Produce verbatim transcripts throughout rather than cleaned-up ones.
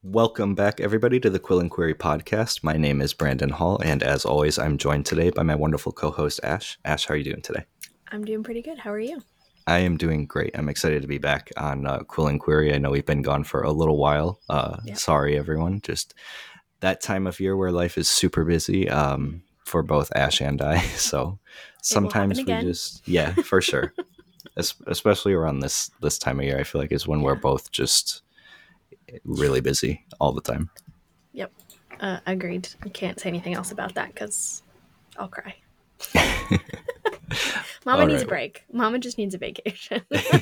Welcome back, everybody, to the Quill and Query podcast. My name is Brandon Hall, and as always, I'm joined today by my wonderful co-host, Ash. Ash, how are you doing today? I'm doing pretty good. How are you? I am doing great. I'm excited to be back on uh, Quill and Query. I know we've been gone for a little while. Uh, Yep. Sorry, everyone. Just that time of year where life is super busy um, for both Ash and I. So sometimes we again. just, yeah, for sure. Es- especially around this this time of year, I feel like is when Yeah. we're both just really busy all the time. Yep. Uh, agreed. I can't say anything else about that because I'll cry. Mama All needs right. a break. Mama just needs a vacation.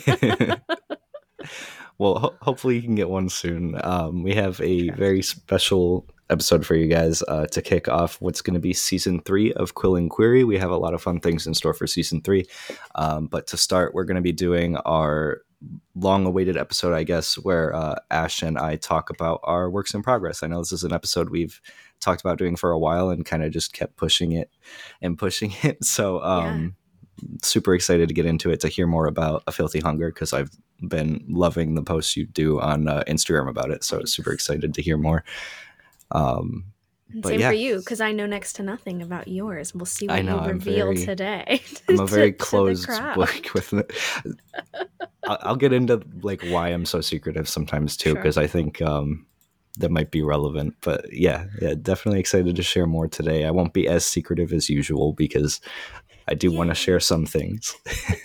Well, ho- hopefully you can get one soon. Um, we have a Sure. very special episode for you guys uh, to kick off what's going to be season three of Quill and Query. We have a lot of fun things in store for season three. Um, but to start, we're going to be doing our long-awaited episode, I guess, where uh, Ash and I talk about our works in progress. I know this is an episode we've talked about doing for a while and kind of just kept pushing it and pushing it. So um, super excited to get into it, to hear more about A Filthy Hunger, because I've been loving the posts you do on uh, Instagram about it. So super excited to hear more. Um, And but same yeah, for you, because I know next to nothing about yours. We'll see I what know, you I'm reveal very- today. I'm a very to- to the closed crowd. book with it. I'll, I'll get into like why I'm so secretive sometimes too, Sure. because I think um, that might be relevant. But yeah, yeah, definitely excited to share more today. I won't be as secretive as usual because I do want to share some things.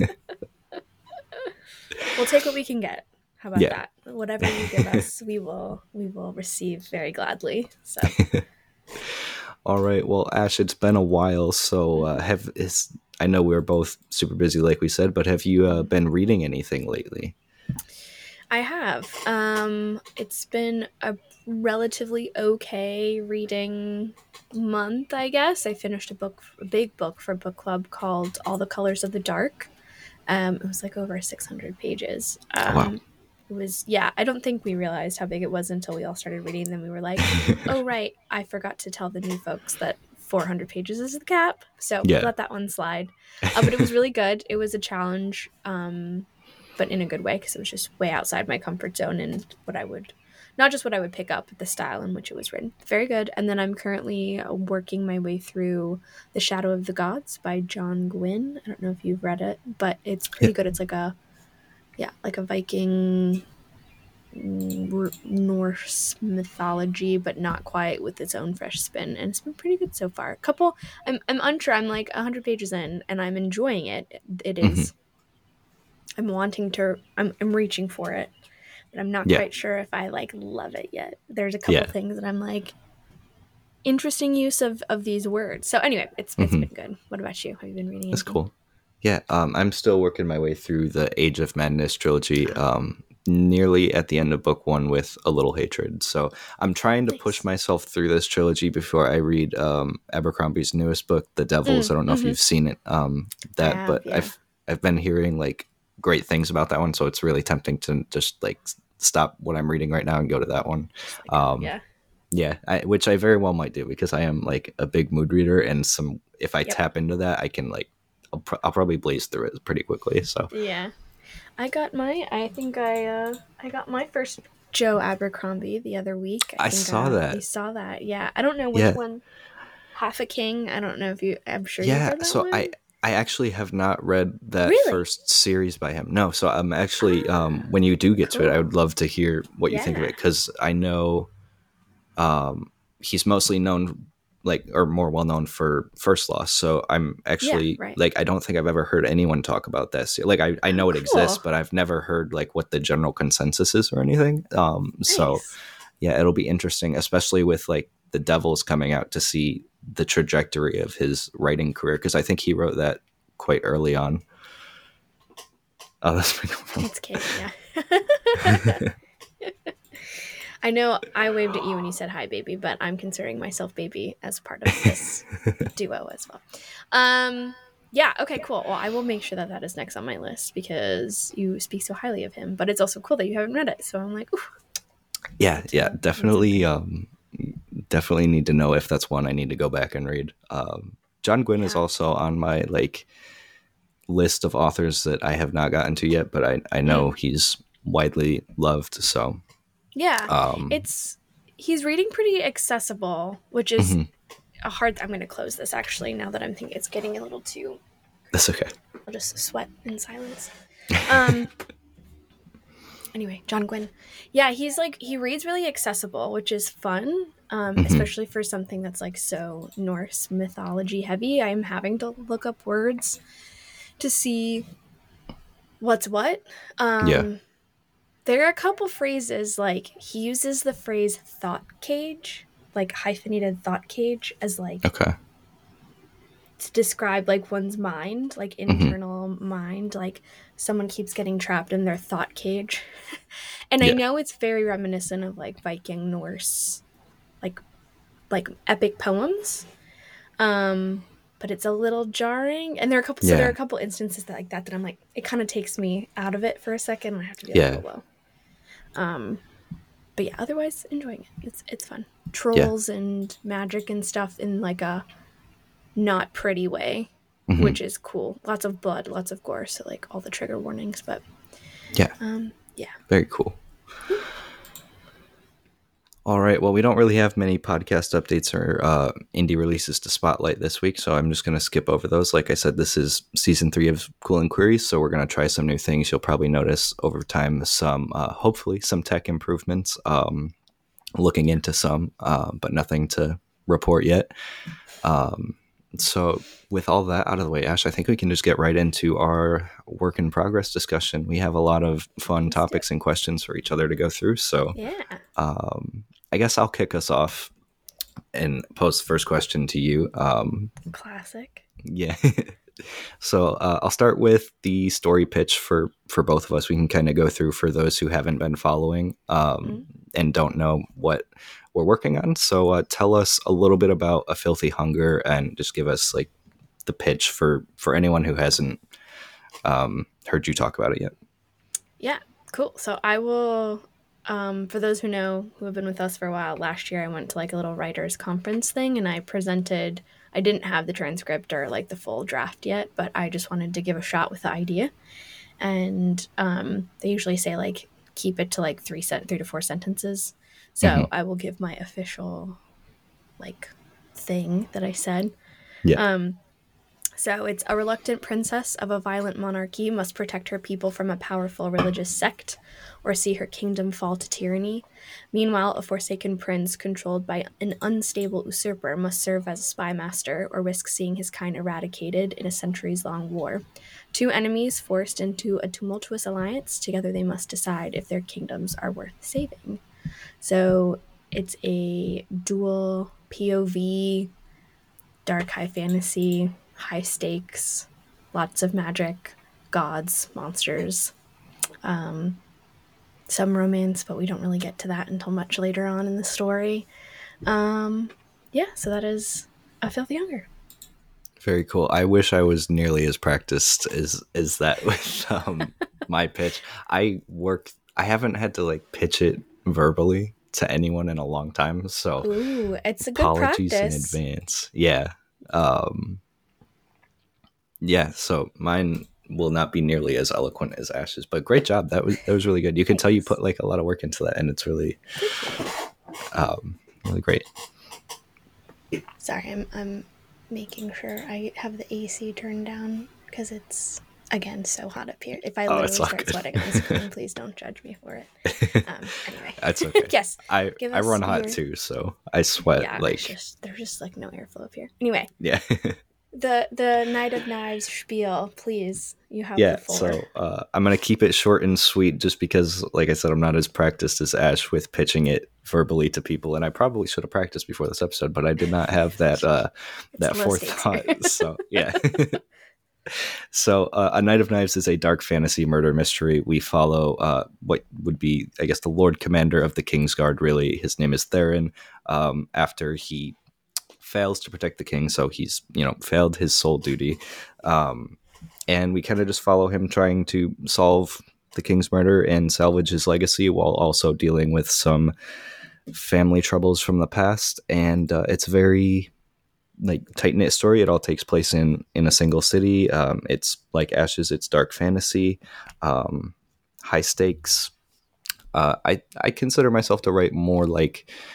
We'll take what we can get. How about Yeah. that? Whatever you give us, we will we will receive very gladly. So All right. Well, Ash, it's been a while. So uh, have is I know we're both super busy, like we said, but have you uh, been reading anything lately? I have. Um, it's been a relatively okay reading month, I guess. I finished a book, a big book for book club called All the Colors of the Dark. Um, it was like over six hundred pages. Um, Wow. It was, yeah, I don't think we realized how big it was until we all started reading. Then we were like, oh, right, I forgot to tell the new folks that four hundred pages is the cap. So Yeah. let that one slide. Uh, but it was really good. It was a challenge, um, but in a good way, because it was just way outside my comfort zone and what I would, not just what I would pick up, but the style in which it was written. Very good. And then I'm currently working my way through The Shadow of the Gods by John Gwynne. I don't know if you've read it, but it's pretty Yeah. good. It's like a, yeah, like a Viking Norse mythology, but not quite, with its own fresh spin, and it's been pretty good so far. A couple, I'm I'm unsure. I'm like one hundred pages in, and I'm enjoying it. It is. Mm-hmm. I'm wanting to. I'm I'm reaching for it, but I'm not Yeah. quite sure if I like love it yet. There's a couple Yeah. things that I'm like, interesting use of of these words. So anyway, it's it's Mhm. been good. What about you? Have you been reading? That's anything? cool. Yeah, um, I'm still working my way through the Age of Madness trilogy. Um, nearly at the end of book one with A Little Hatred. So I'm trying to Nice. push myself through this trilogy before I read um, Abercrombie's newest book, The Devils. Mm, I don't know mhm. if you've seen it. Um, that, have, but yeah. I've I've been hearing like great things about that one, so it's really tempting to just like s- stop what I'm reading right now and go to that one. Just like, Um, yeah. Yeah, I, which I very well might do because I am like a big mood reader, and some if I Yep. tap into that, I can like I'll, pr- I'll probably blaze through it pretty quickly. So Yeah. I got my, I think I, uh, I got my first Joe Abercrombie the other week. I think, saw uh, that. You saw that, yeah. I don't know which Yeah. one. Half a King. I don't know if you. I'm sure you've Yeah, read that so one. I I actually have not read that Really? first series by him. No, so I'm actually um when you do get to it, I Cool. would love to hear what you think of Yeah. it, because I know um he's mostly known like or more well known for First Loss. So I'm actually Yeah, right. like I don't think I've ever heard anyone talk about that. se- Like I, I know Oh, it exists, cool. but I've never heard like what the general consensus is or anything. Um so Nice. yeah, it'll be interesting, especially with like The Devils coming out, to see the trajectory of his writing career, because I think he wrote that quite early on. Oh, that's pretty cool. It's Kate, yeah. I know I waved at you when you said hi, baby, but I'm considering myself baby as part of this duo as well. Um, yeah, okay, cool. Well, I will make sure that that is next on my list because you speak so highly of him. But it's also cool that you haven't read it, so I'm like, ooh. Yeah, to yeah, know what's definitely. Um, definitely need to know if that's one I need to go back and read. Um, John Gwynne is Yeah. also on my like list of authors that I have not gotten to yet, but I I know he's widely loved. So Yeah, um, it's he's reading pretty accessible, which is Mm-hmm. a hard. I'm going to close this actually now that I'm thinking it's getting a little too. That's okay. I'll just sweat in silence. Um. Anyway, John Gwynne. Yeah, he's like he reads really accessible, which is fun. Um, Mm-hmm. especially for something that's like so Norse mythology heavy. I'm having to look up words to see what's what. Um, Yeah. There are a couple phrases like he uses the phrase thought cage, like hyphenated thought cage, as like Okay. to describe like one's mind, like internal mm-hmm. mind, like someone keeps getting trapped in their thought cage. And yeah. I know it's very reminiscent of like Viking Norse, like like epic poems. Um, but it's a little jarring. And there are a couple yeah. so there are a couple instances that like that that I'm like, it kind of takes me out of it for a second and I have to be yeah. like, oh well. Um but yeah, otherwise enjoying it. It's it's fun. Trolls yeah. and magic and stuff in like a not pretty way, mm-hmm. which is cool. Lots of blood, lots of gore, so like all the trigger warnings, but yeah. Um yeah. Very cool. All right. Well, we don't really have many podcast updates or uh, indie releases to spotlight this week, so I'm just going to skip over those. Like I said, this is season three of Quill and Query, so we're going to try some new things. You'll probably notice over time some, uh, hopefully, some tech improvements. Um, looking into some, uh, but nothing to report yet. Um, so with all that out of the way, Ash, I think we can just get right into our work in progress discussion. We have a lot of fun topics and questions for each other to go through. So yeah. um, I guess I'll kick us off and pose the first question to you. Um, Classic. Yeah. So uh, I'll start with the story pitch for, for both of us. We can kind of go through for those who haven't been following um, mm-hmm. and don't know what we're working on. So uh, tell us a little bit about A Filthy Hunger and just give us like the pitch for, for anyone who hasn't um, heard you talk about it yet. Yeah, cool. So I will, um, for those who know, who have been with us for a while, last year I went to like a little writers conference thing and I presented, I didn't have the transcript or like the full draft yet, but I just wanted to give a shot with the idea. And um, they usually say like, keep it to like three set, three to four sentences. So mm-hmm. I will give my official like thing that I said. Yeah. Um, So it's a reluctant princess of a violent monarchy must protect her people from a powerful religious sect or see her kingdom fall to tyranny. Meanwhile, a forsaken prince controlled by an unstable usurper must serve as a spy master or risk seeing his kind eradicated in a centuries-long war. Two enemies forced into a tumultuous alliance, together they must decide if their kingdoms are worth saving. So it's a dual P O V, dark high fantasy, high stakes, lots of magic, gods, monsters, um, some romance, but we don't really get to that until much later on in the story. Um, yeah, so that is A Filthy Hunger. Very cool. I wish I was nearly as practiced as as that with um, my pitch. I work. I haven't had to like pitch it verbally to anyone in a long time, so ooh, it's a good apologies practice in advance. Yeah. Um, Yeah, so mine will not be nearly as eloquent as Ash's, but great job. That was that was really good. You can Thanks. Tell you put like a lot of work into that, and it's really, um, really great. Sorry, I'm I'm making sure I have the A C turned down because it's again so hot up here. If I literally oh, start good. sweating on the screen, please don't judge me for it. Um, anyway, that's okay. Yes, I I run hot your... too, so I sweat yeah, like just, there's just like no airflow up here. Anyway, yeah. The the Knight of Knives spiel, please. You have yeah, the floor. So uh, I'm going to keep it short and sweet just because, like I said, I'm not as practiced as Ash with pitching it verbally to people. And I probably should have practiced before this episode, but I did not have that uh, that forethought. So, yeah. So uh, A Knight of Knives is a dark fantasy murder mystery. We follow uh, what would be, I guess, the Lord Commander of the Kingsguard, really. His name is Theron. Um, after he fails to protect the king, so he's, you know, failed his sole duty, um and we kind of just follow him trying to solve the king's murder and salvage his legacy while also dealing with some family troubles from the past. And uh, it's very like tight-knit story. It all takes place in in a single city. Um it's like Ash's, it's dark fantasy, um high stakes. uh I I consider myself to write more like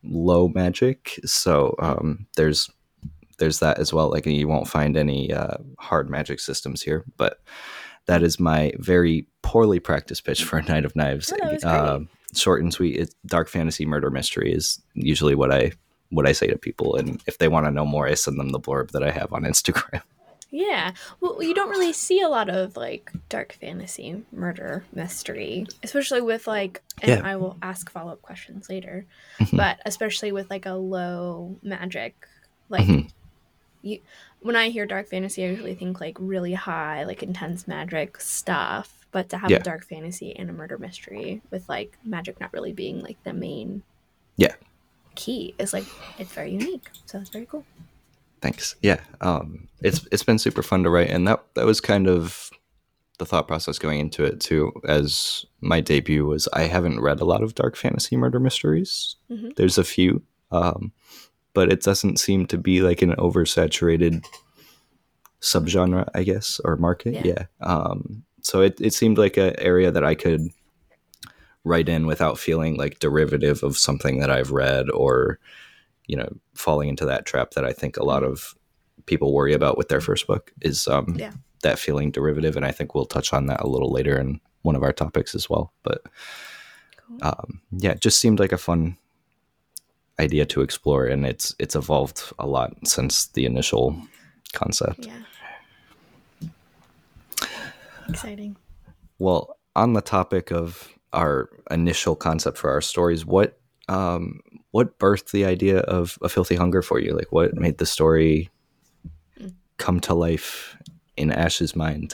low magic, so um, there's there's that as well. Like you won't find any uh, hard magic systems here, but that is my very poorly practiced pitch for a Night of Knives. Oh, that was Uh, great. short and sweet. It's dark fantasy murder mystery is usually what I what I say to people, and if they want to know more, I send them the blurb that I have on Instagram. Yeah. Well, you don't really see a lot of like dark fantasy murder mystery, especially with like, and Yeah. I will ask follow up questions later, Mhm. but especially with like a low magic, like Mhm. you. When I hear dark fantasy, I usually think like really high, like intense magic stuff. But to have a Yeah. dark fantasy and a murder mystery with like magic not really being like the main Yeah. key is like it's very unique. So it's very cool. Thanks. Yeah. Um, it's it's been super fun to write, and that that was kind of the thought process going into it too. As my debut was, I haven't read a lot of dark fantasy murder mysteries. Mm-hmm. There's a few, um, but it doesn't seem to be like an oversaturated subgenre, I guess, or market. Yeah. Yeah. Um, so it it seemed like an area that I could write in without feeling like derivative of something that I've read, or you know, falling into that trap that I think a lot of people worry about with their first book is um, Yeah. that feeling derivative. And I think we'll touch on that a little later in one of our topics as well. But Cool. um, yeah, it just seemed like a fun idea to explore, and it's it's evolved a lot since the initial concept. Yeah. Exciting. Well, on the topic of our initial concept for our stories, what um, what birthed the idea of A Filthy Hunger for you? Like, what made the story come to life in Ash's mind?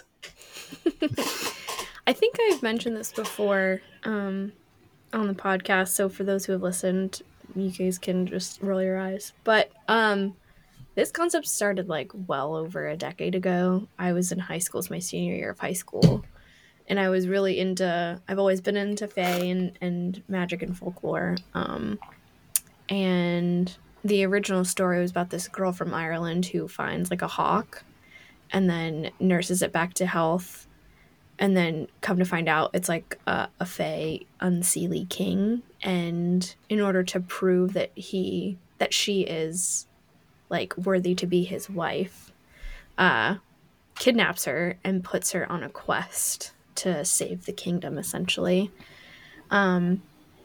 I think I've mentioned this before um, on the podcast. So for those who have listened, you guys can just roll your eyes. But um, this concept started like well over a decade ago. I was in high school. It's my senior year of high school. And I was really into, I've always been into fae and, and magic and folklore. Um, and the original story was about this girl from Ireland who finds like a hawk and then nurses it back to health. And then come to find out it's like a, a fae unseelie king. And in order to prove that he, that she is like worthy to be his wife, uh, kidnaps her and puts her on a quest to save the kingdom, essentially. Um,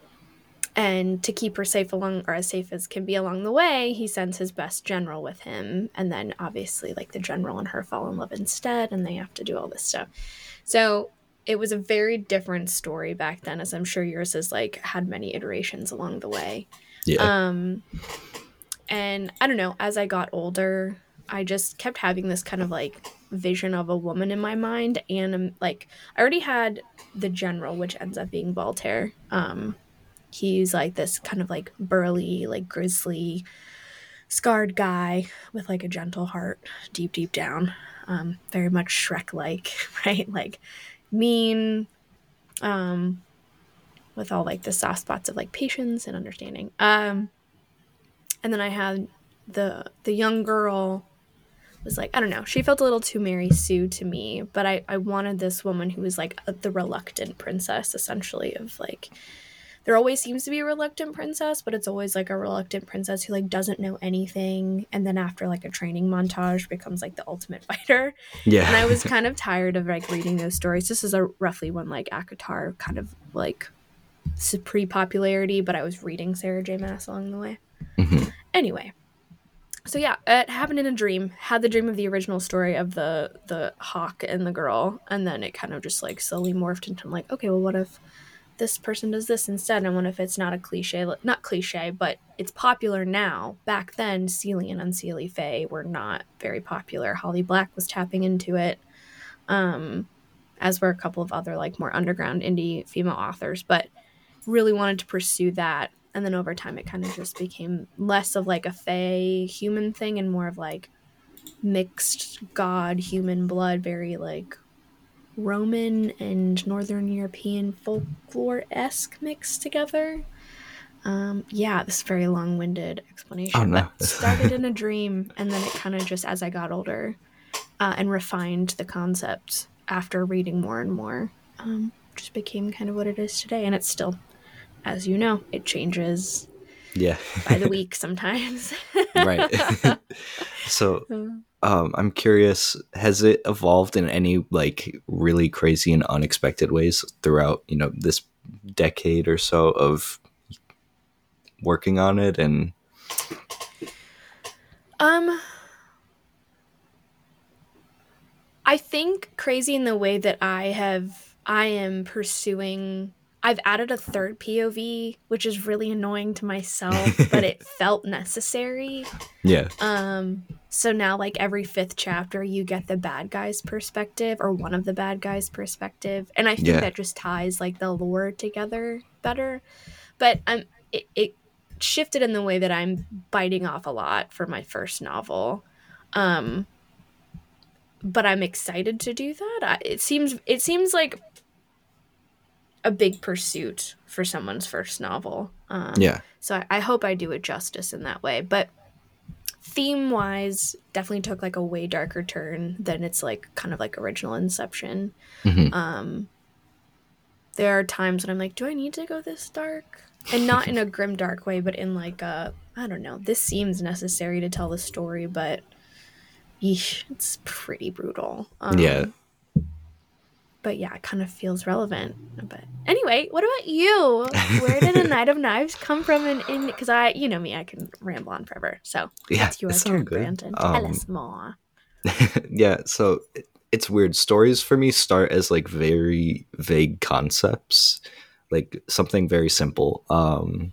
and to keep her safe along, or as safe as can be along the way, he sends his best general with him. And then obviously, like, the general and her fall in love instead, and they have to do all this stuff. So it was a very different story back then, as I'm sure yours has, like, had many iterations along the way. Yeah. Um, and I don't know, as I got older, I just kept having this kind of like vision of a woman in my mind. And um, like, I already had the general, which ends up being Voltaire. Um, he's like this kind of like burly, like grizzly, scarred guy with like a gentle heart deep, deep down. Um, very much Shrek like, right? Like mean, um, with all like the soft spots of like patience and understanding. Um, and then I had the the young girl was like, I don't know, she felt a little too Mary Sue to me, but I, I wanted this woman who was like a, the reluctant princess, essentially, of like, there always seems to be a reluctant princess, but it's always like a reluctant princess who like doesn't know anything, and then after like a training montage becomes like the ultimate fighter. Yeah. And I was kind of tired of like reading those stories. This is a roughly when like ACOTAR kind of like pre-popularity, but I was reading Sarah J Maas along the way. Mm-hmm. Anyway, so yeah, it happened in a dream. Had the dream of the original story of the the hawk and the girl, and then it kind of just like slowly morphed into like, okay, well, what if this person does this instead? And what if it's not a cliche, not cliche, but it's popular now. Back then, Seelie and Unseelie Fae were not very popular. Holly Black was tapping into it, um, as were a couple of other like more underground indie female authors, but really wanted to pursue that. And then over time, it kind of just became less of like a fae human thing and more of like mixed god human blood, very like Roman and Northern European folklore-esque mixed together. Um, yeah, this is a very long-winded explanation. Oh, no. But started in a dream, and then it kind of just, as I got older uh, and refined the concept after reading more and more, um, just became kind of what it is today. And it's still, as you know, it changes Yeah. by the week sometimes. Right. So um, I'm curious, has it evolved in any like really crazy and unexpected ways throughout, you know, this decade or so of working on it? And um I think crazy in the way that I have I am pursuing I've added a third P O V, which is really annoying to myself, but it felt necessary. yeah. Um so now like every fifth chapter you get the bad guy's perspective or one of the bad guys' perspective, and I think Yeah. that just ties like the lore together better. But I'm it, it shifted in the way that I'm biting off a lot for my first novel. Um but I'm excited to do that. I, it seems it seems like a big pursuit for someone's first novel. Um, Yeah. so I, I hope I do it justice in that way. But theme wise, definitely took like a way darker turn than its like kind of like original Inception. Mhm. Um, there are times when I'm like, do I need to go this dark? And not in a grim dark way, but in like a I don't know. This seems necessary to tell the story, but yeesh, it's pretty brutal. Yeah. Um, but yeah, it kind of feels relevant. But anyway, what about you? Where did A Knight of Knives come from? And in because I, you know me, I can ramble on forever. So Yeah. it's your It's all turn, good. Brandon. Tell Um, us more. yeah. So it- it's weird. Stories for me start as like very vague concepts, like something very simple. Um,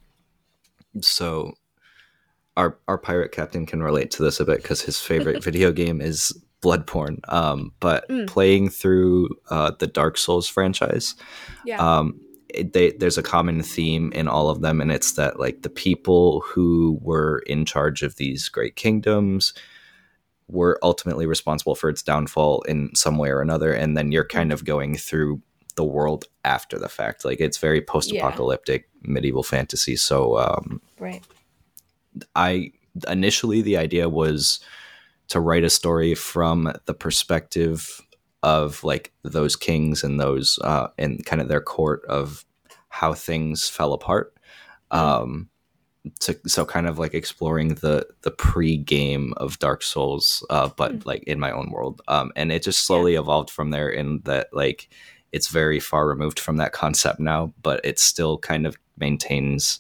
so our our pirate captain can relate to this a bit because his favorite video game is Bloodborne. Um, but Mm, playing through uh, the Dark Souls franchise, yeah. um, it, they, there's a common theme in all of them, and it's that like the people who were in charge of these great kingdoms were ultimately responsible for its downfall in some way or another, and then you're kind Mm, of going through the world after the fact. Like it's very yeah. post-apocalyptic medieval fantasy. So um, Right. I initially the idea was to write a story from the perspective of like those kings and those uh, and kind of their court of how things fell apart. Mm, Um, to, so kind of like exploring the the pre-game of Dark Souls, uh, but mm, like in my own world. Um, and it just yeah. slowly evolved from there. In that like it's very far removed from that concept now, but it still kind of maintains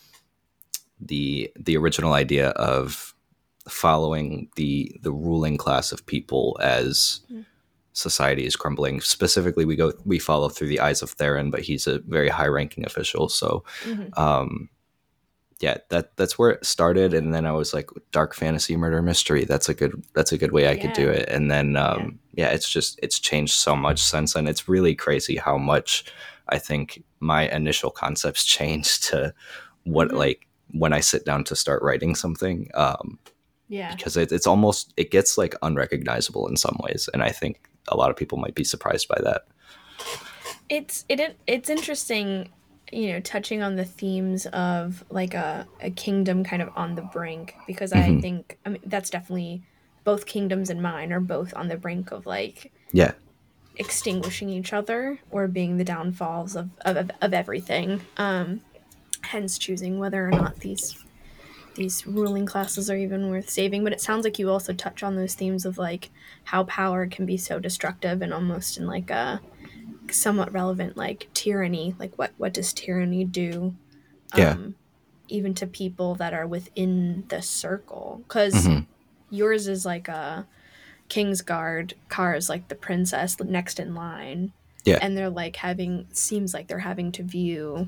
the the original idea of following the the ruling class of people as Mm, society is crumbling. Specifically, we go we follow through the eyes of Theron, but he's a very high ranking official. So, mm-hmm. um, yeah, that that's where it started. And then I was like, dark fantasy, murder mystery. That's a good that's a good way I could do Yeah. it. And then, Yeah. um, yeah, it's just it's changed so much since then. It's really crazy how much I think my initial concepts changed to what Mm-hmm. like when I sit down to start writing something. Um, Yeah. because it, it's almost it gets like unrecognizable in some ways, and I think a lot of people might be surprised by that. It's it it's interesting, you know, touching on the themes of like a, a kingdom kind of on the brink, because I Hmm. think I mean that's definitely both kingdoms and mine are both on the brink of like Yeah, extinguishing each other or being the downfalls of of, of everything. Um, hence choosing whether or not these these ruling classes are even worth saving. But it sounds like you also touch on those themes of like how power can be so destructive and almost in like a somewhat relevant like tyranny. Like what what does tyranny do? yeah, Um, even to people that are within the circle, because hmm yours is like a Kingsguard, Car is like the princess next in line, yeah, and they're like having seems like they're having to view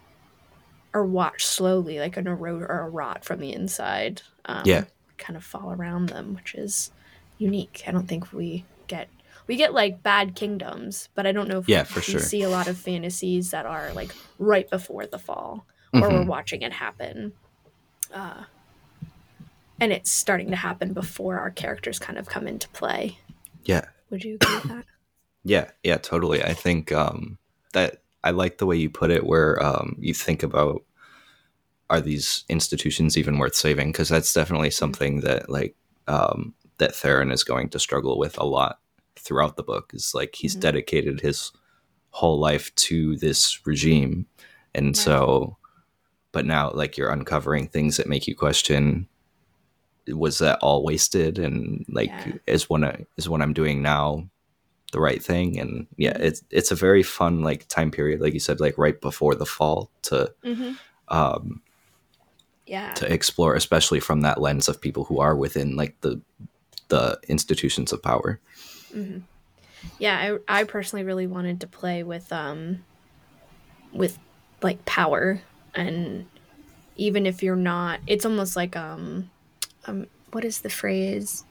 or watch slowly like an erode or a rot from the inside, yeah, um, kind of fall around them, which is unique. I don't think we get we get like bad kingdoms, but I don't know if yeah, for we sure. see a lot of fantasies that are like right before the fall or we're Hmm. watching it happen. Uh, and it's starting to happen before our characters kind of come into play. Yeah, Would you agree with that? yeah, yeah, totally. I think um, that I like the way you put it, where um, you think about are these institutions even worth saving? Because that's definitely Mm, something that like um, that Theron is going to struggle with a lot throughout the book. Is like he's mm-hmm. dedicated his whole life to this regime, and Right. so but now like you're uncovering things that make you question, was that all wasted, and like Yeah. is what I, is what I'm doing now the right thing? And yeah, it's it's a very fun like time period, like you said, like right before the fall to Mm-hmm. um Yeah. to explore, especially from that lens of people who are within like the the institutions of power. Mm-hmm. Yeah, I I personally really wanted to play with um with like power, and even if you're not, it's almost like um um what is the phrase?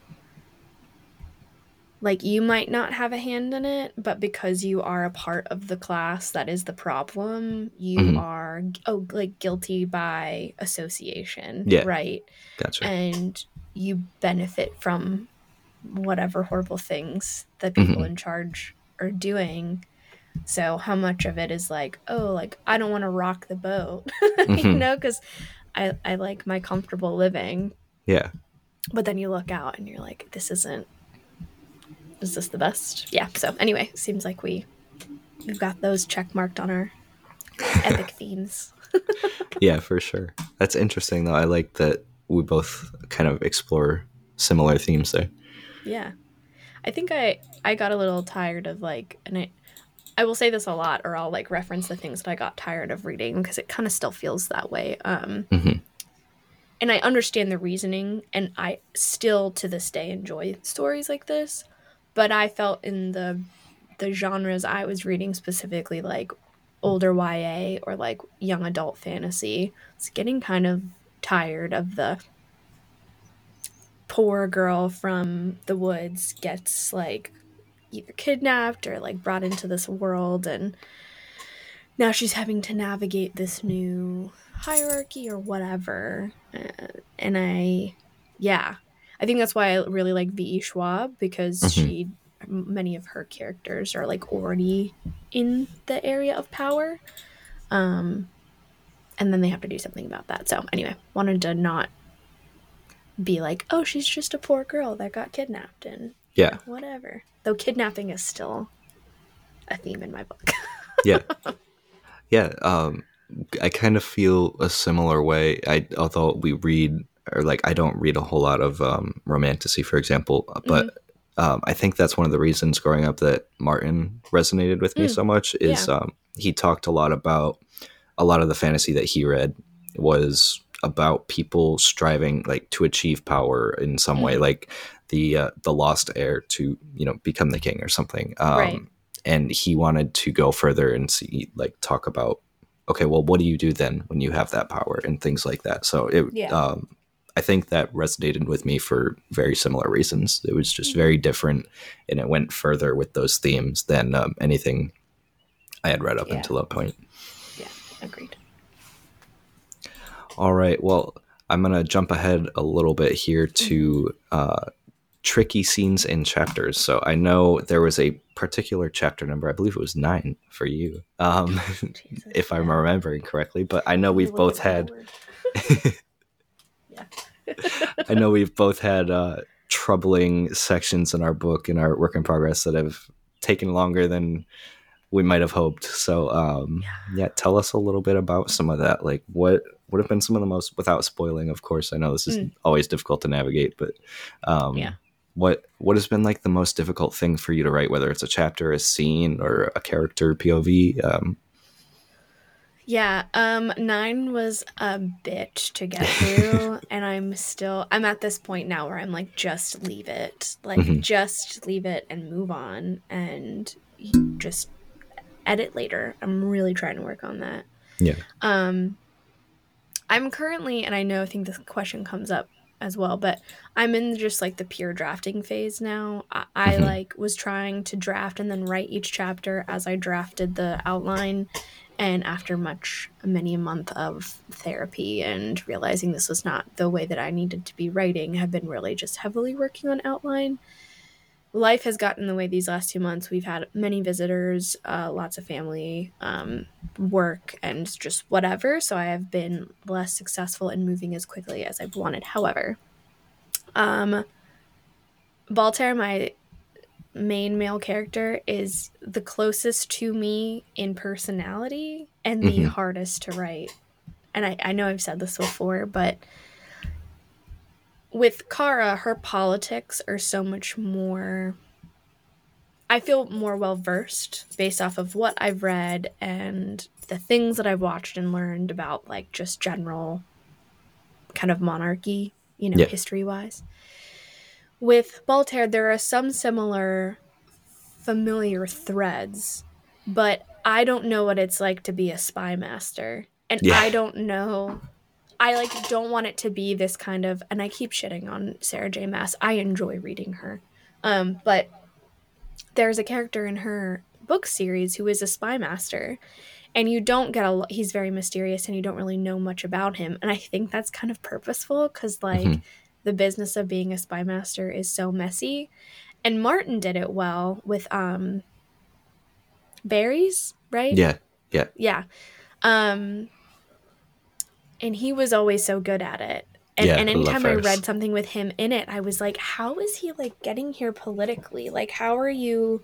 Like you might not have a hand in it, but because you are a part of the class that is the problem, you Hmm. are oh like guilty by association, Yeah, right? gotcha. And you benefit from whatever horrible things the people Hmm. in charge are doing. So how much of it is like, oh, like I don't want to rock the boat, you Hmm. know, because I I like my comfortable living, Yeah. but then you look out and you're like, this isn't. Is this the best? Yeah. So anyway, seems like we we've got those check marked on our epic themes. Yeah, for sure. That's interesting though. I like that we both kind of explore similar themes there. Yeah. I think I I got a little tired of like, and I I will say this a lot, or I'll like reference the things that I got tired of reading because it kind of still feels that way. Um, Hmm. and I understand the reasoning, and I still to this day enjoy stories like this. But I felt in the the genres I was reading, specifically like older Y A or like young adult fantasy, it's getting kind of tired of the poor girl from the woods gets like either kidnapped or like brought into this world, and now she's having to navigate this new hierarchy or whatever. Uh, and I, yeah, I think that's why I really like V E. Schwab, because Hmm. she, many of her characters are like already in the area of power. Um, and then they have to do something about that. So anyway, wanted to not be like, oh, she's just a poor girl that got kidnapped and, you Yeah. know, whatever. Though kidnapping is still a theme in my book. Yeah. Yeah. Um, I kind of feel a similar way. I although we read, or like I don't read a whole lot of um, romantasy, for example, Mm-hmm. but um, I think that's one of the reasons growing up that Martin resonated with me Mm, so much is yeah. um, he talked a lot about a lot of the fantasy that he read was about people striving like to achieve power in some way, Mm-hmm. like the uh, the lost heir to, you know, become the king or something. Right. Um, and he wanted to go further and see, like, talk about, okay, well, what do you do then when you have that power and things like that. So it, Yeah. um, I think that resonated with me for very similar reasons. It was just Mm-hmm. very different, and it went further with those themes than um, anything I had read up Yeah. until that point. Yeah. Agreed. All right. Well, I'm going to jump ahead a little bit here to uh, tricky scenes in chapters. So I know there was a particular chapter number, I believe it was nine for you, um, Jesus, if I'm yeah. remembering correctly. But I know Let me we've look both it had, forward. Yeah. I know we've both had uh, troubling sections in our book, in our work in progress, that have taken longer than we might have hoped. So, um, yeah, tell us a little bit about some of that. Like, what would have been some of the most, without spoiling, of course. I know this is Mm, always difficult to navigate, but um, yeah. what what has been like the most difficult thing for you to write, whether it's a chapter, a scene, or a character P O V? Um, Yeah. Um, nine was a bit to get through, and I'm still I'm at this point now where I'm like, just leave it. Like, mhm. just leave it and move on and you just edit later. I'm really trying to work on that. Yeah. Um, I'm currently, and I know I think this question comes up as well, but I'm in just like the pure drafting phase now. I, I Mhm. like was trying to draft and then write each chapter as I drafted the outline. And after much, many a month of therapy and realizing this was not the way that I needed to be writing, have been really just heavily working on outline. Life has gotten in the way these last two months. We've had many visitors, uh, lots of family, um, work, and just whatever. So I have been less successful in moving as quickly as I've wanted. However, um, Baltar, my main male character, is the closest to me in personality and the Mhm. hardest to write. and I, I know I've said this before, but with Kara, her politics are so much more. I feel more well versed based off of what I've read and the things that I've watched and learned about, like, just general kind of monarchy, you know, Yeah. history wise. With Baltair, there are some similar familiar threads, but I don't know what it's like to be a spy master. And Yeah. I don't know. I like don't want it to be this kind of, and I keep shitting on Sarah J. Maas. I enjoy reading her. Um, but there's a character in her book series who is a spy master, and you don't get a lot. He's very mysterious and you don't really know much about him. And I think that's kind of purposeful because, like, Mhm. the business of being a spy master is so messy. And Martin did it well with um berries, right? Yeah. Yeah. Yeah. Um and he was always so good at it. And Yeah. and I love anytime I Ferris. read something with him in it, I was like, how is he, like, getting here politically? Like, how are you?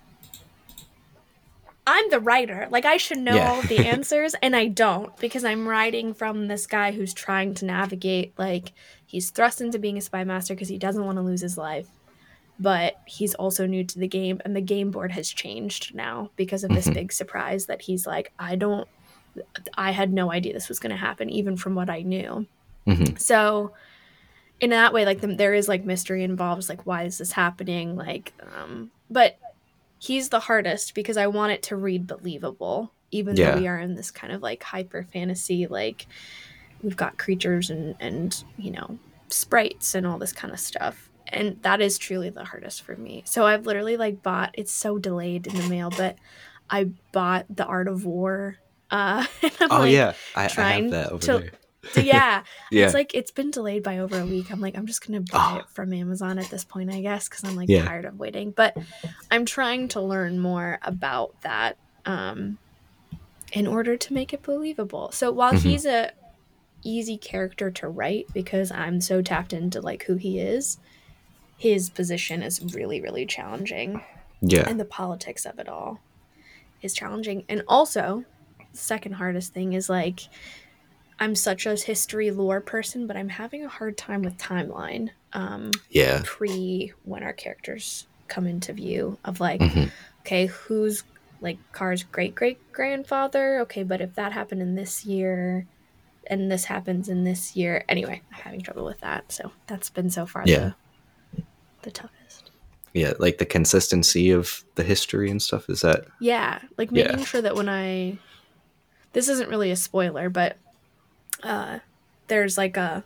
I'm the writer. Like, I should know Yeah. all of the answers, and I don't, because I'm writing from this guy who's trying to navigate, like, he's thrust into being a spy master because he doesn't want to lose his life, but he's also new to the game, and the game board has changed now because of this Mhm. big surprise that he's like, I don't, I had no idea this was going to happen, even from what I knew. Mhm. So in that way, like, the, there is, like, mystery involved, like, why is this happening? Like, um, but he's the hardest because I want it to read believable, even Yeah. though we are in this kind of, like, hyper fantasy, like, we've got creatures and, and, you know, sprites and all this kind of stuff. And that is truly the hardest for me. So I've literally, like, bought, it's so delayed in the mail, but I bought The Art of War. Uh, and I'm Oh like yeah, I, I have trying that over to, there. to, yeah. Yeah. It's like, it's been delayed by over a week. I'm like, I'm just going to buy Oh. it from Amazon at this point, I guess, because I'm, like, Yeah. tired of waiting. But I'm trying to learn more about that um, in order to make it believable. So while Mhm. he's a easy character to write because I'm so tapped into, like, who he is, his position is really, really challenging. Yeah. And the politics of it all is challenging. And also, the second hardest thing is, like, I'm such a history lore person, but I'm having a hard time with timeline. Um, Yeah. pre when our characters come into view of, like, Mhm. okay, who's, like, Car's great great grandfather? Okay, but if that happened in this year and this happens in this year, anyway, I'm having trouble with that. So that's been so far Yeah. the the toughest. Yeah, like the consistency of the history and stuff. Is that? Yeah, like Yeah. making sure that when I, this isn't really a spoiler, but uh, there's, like, a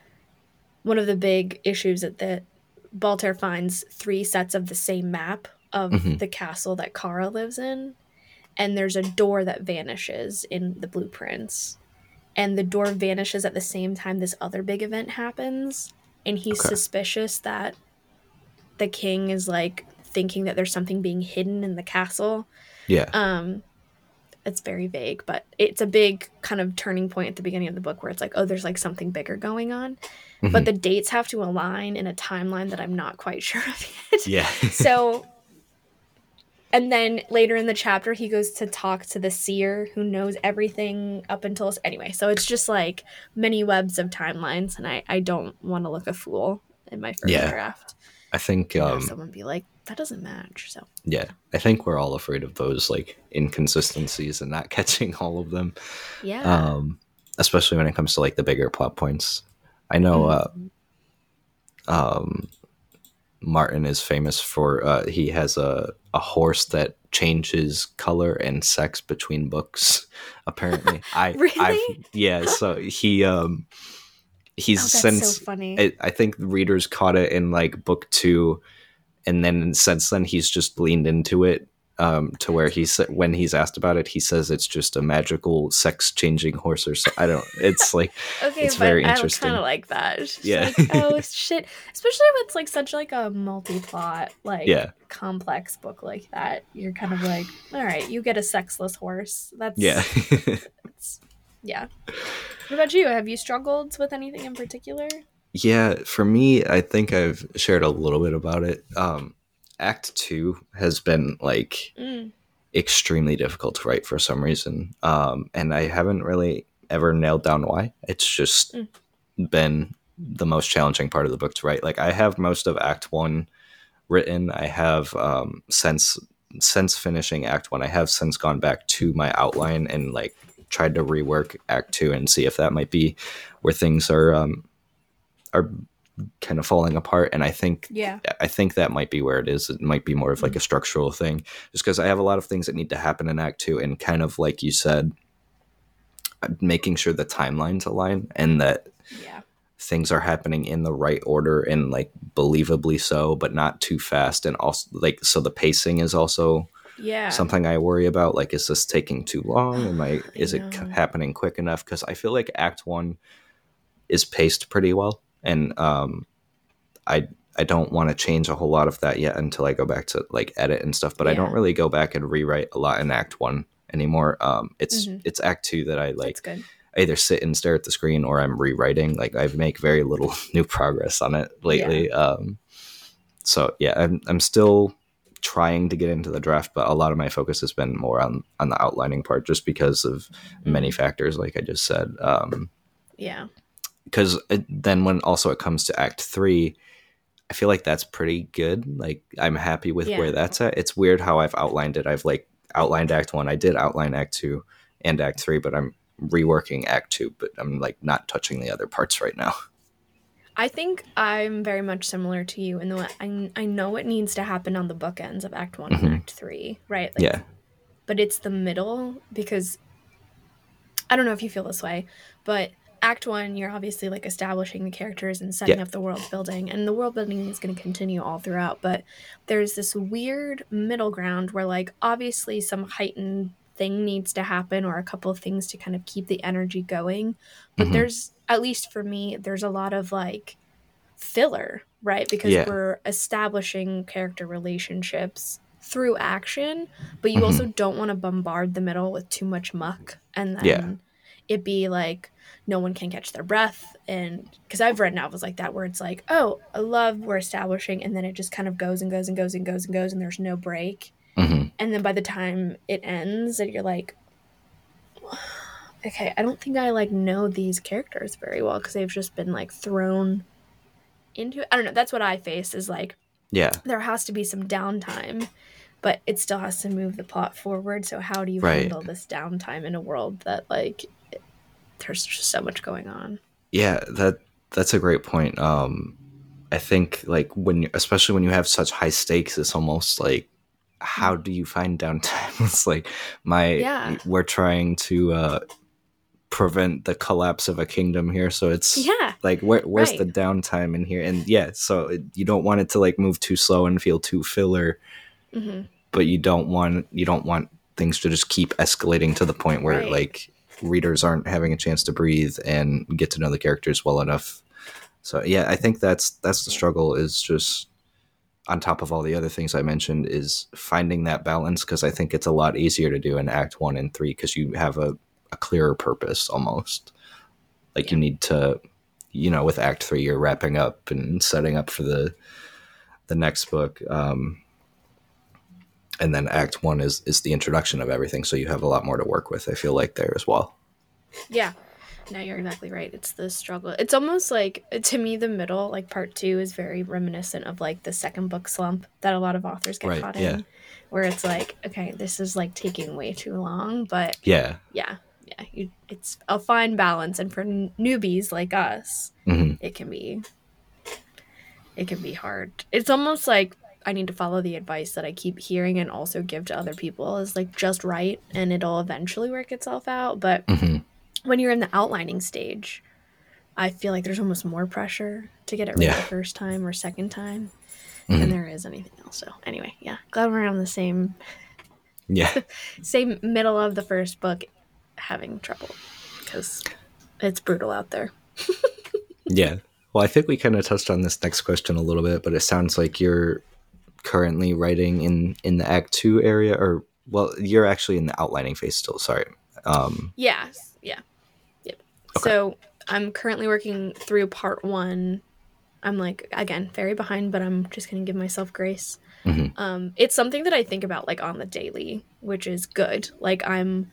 one of the big issues that the Baltair finds three sets of the same map of Mhm. the castle that Kara lives in, and there's a door that vanishes in the blueprints, and the door vanishes at the same time this other big event happens, and he's Okay. suspicious that the king is, like, thinking that there's something being hidden in the castle. Yeah. Um, it's very vague, but it's a big kind of turning point at the beginning of the book where it's like, oh, there's, like, something bigger going on. Mhm. But the dates have to align in a timeline that I'm not quite sure of yet. Yeah. So, and then later in the chapter, he goes to talk to the seer who knows everything up until, anyway. So it's just, like, many webs of timelines, and I, I don't want to look a fool in my first Yeah. draft. I think And have um someone be like, that doesn't match. So yeah, I think we're all afraid of those, like, inconsistencies and not catching all of them. yeah. Um especially when it comes to, like, the bigger plot points. I know uh Mhm. um Martin is famous for uh he has a a horse that changes color and sex between books apparently. I Really? I've yeah, so he um he's Oh, that's since so funny. I, I think the readers caught it in, like, book two, and then since then he's just leaned into it um to where he said, when he's asked about it, he says it's just a magical sex changing horse or so. I don't, it's like Okay, it's but very I interesting. kind of like that. It's just Yeah. like, oh shit, especially with, like, such, like, a multi-plot, like, Yeah. complex book like that. You're kind of like, all right, you get a sexless horse. That's Yeah. It's, yeah. What about you? Have you struggled with anything in particular? Yeah, for me, I think I've shared a little bit about it. Um, Act two has been, like, Mm. extremely difficult to write for some reason, um, and I haven't really ever nailed down why. It's just Mm. been the most challenging part of the book to write. Like I have most of Act One written. I have um, since since finishing Act One, I have since gone back to my outline and like tried to rework Act Two and see if that might be where things are um, are kind of falling apart. And I think Yeah. I think that might be where it is. It might be more of like a structural thing, just because I have a lot of things that need to happen in Act Two, and kind of like you said, making sure the timelines align and that Yeah. things are happening in the right order and like believably so, but not too fast. And also like, so the pacing is also Yeah. something I worry about. Like, is this taking too long? Am I, I is it know. happening quick enough? Cause I feel like Act One is paced pretty well. And, um, I, I don't want to change a whole lot of that yet until I go back to like edit and stuff, but I don't Yeah. really go back and rewrite a lot in Act One anymore. Um, it's, Mhm. it's Act Two that I like That's good. either sit and stare at the screen or I'm rewriting. Like I make very little new progress on it lately. Um, so yeah, I'm I'm still trying to get into the draft, but a lot of my focus has been more on on the outlining part, just because of many Mhm. factors, like I just said. Um, Yeah. because then when also it comes to Act Three, I feel like that's pretty good. Like I'm happy with Yeah. where that's at. It's weird how I've outlined it. I've like outlined Act One. I did outline Act Two and Act Three, but I'm reworking Act Two. But I'm like not touching the other parts right now. I think I'm very much similar to you in the way I, I know it needs to happen on the bookends of Act One and Mm-hmm. Act Three, right? Like, Yeah. but it's the middle, because I don't know if you feel this way, but Act One, you're obviously like establishing the characters and setting Yeah. up the world building, and the world building is going to continue all throughout. But there's this weird middle ground where, like, obviously some heightened thing needs to happen, or a couple of things to kind of keep the energy going. But Mm-hmm. there's, at least for me, there's a lot of like filler, right? Because Yeah. we're establishing character relationships through action, but you Mm-hmm. also don't want to bombard the middle with too much muck, and Yeah. then it be like no one can catch their breath. And because I've read novels like that where it's like, oh, I love we're establishing, and then it just kind of goes and goes and goes and goes and goes, and there's no break. Mm-hmm. And then by the time it ends, and you're like, okay, I don't think I like know these characters very well because they've just been like thrown into it. I don't know. That's what I face, is like Yeah. there has to be some downtime, but it still has to move the plot forward. So how do you Right. handle this downtime in a world that like there's just so much going on? Yeah. That that's a great point. Um, I think like when, especially when you have such high stakes, it's almost like, how do you find downtime? It's like my Yeah. we're trying to uh, prevent the collapse of a kingdom here, so it's Yeah. like where, where's Right. the downtime in here? And yeah, so it, you don't want it to like move too slow and feel too filler, Mm-hmm. but you don't want you don't want things to just keep escalating to the point where Right. like readers aren't having a chance to breathe and get to know the characters well enough. So yeah, I think that's that's the struggle, is just on top of all the other things I mentioned, is finding that balance, because I think it's a lot easier to do in Act One and Three because you have a, a clearer purpose almost. Like Yeah. you need to, you know, with Act Three, you're wrapping up and setting up for the the next book, um, and then Act One is is the introduction of everything, so you have a lot more to work with. I feel like there as well. Yeah. No, you're exactly right. It's the struggle. It's almost like, to me, the middle, like part two, is very reminiscent of like the second book slump that a lot of authors get Right, caught yeah. in, where it's like, okay, this is like taking way too long. But Yeah. yeah, yeah, you, it's a fine balance. And for n- newbies like us, Mm-hmm. it can be, it can be hard. It's almost like I need to follow the advice that I keep hearing and also give to other people, is like just write and it'll eventually work itself out. But Mm-hmm. when you're in the outlining stage, I feel like there's almost more pressure to get it right Yeah. the first time or second time Mhm. than there is anything else. So anyway, yeah, glad we're on the same Yeah. same middle of the first book having trouble, because it's brutal out there. Yeah. Well, I think we kind of touched on this next question a little bit, but it sounds like you're currently writing in in the Act Two area, or well, you're actually in the outlining phase still. Sorry. Um, Yeah, yeah, yep. Okay. So I'm currently working through part one. I'm like, again, very behind, but I'm just gonna give myself grace. Mhm. Um, it's something that I think about like on the daily, which is good. Like I'm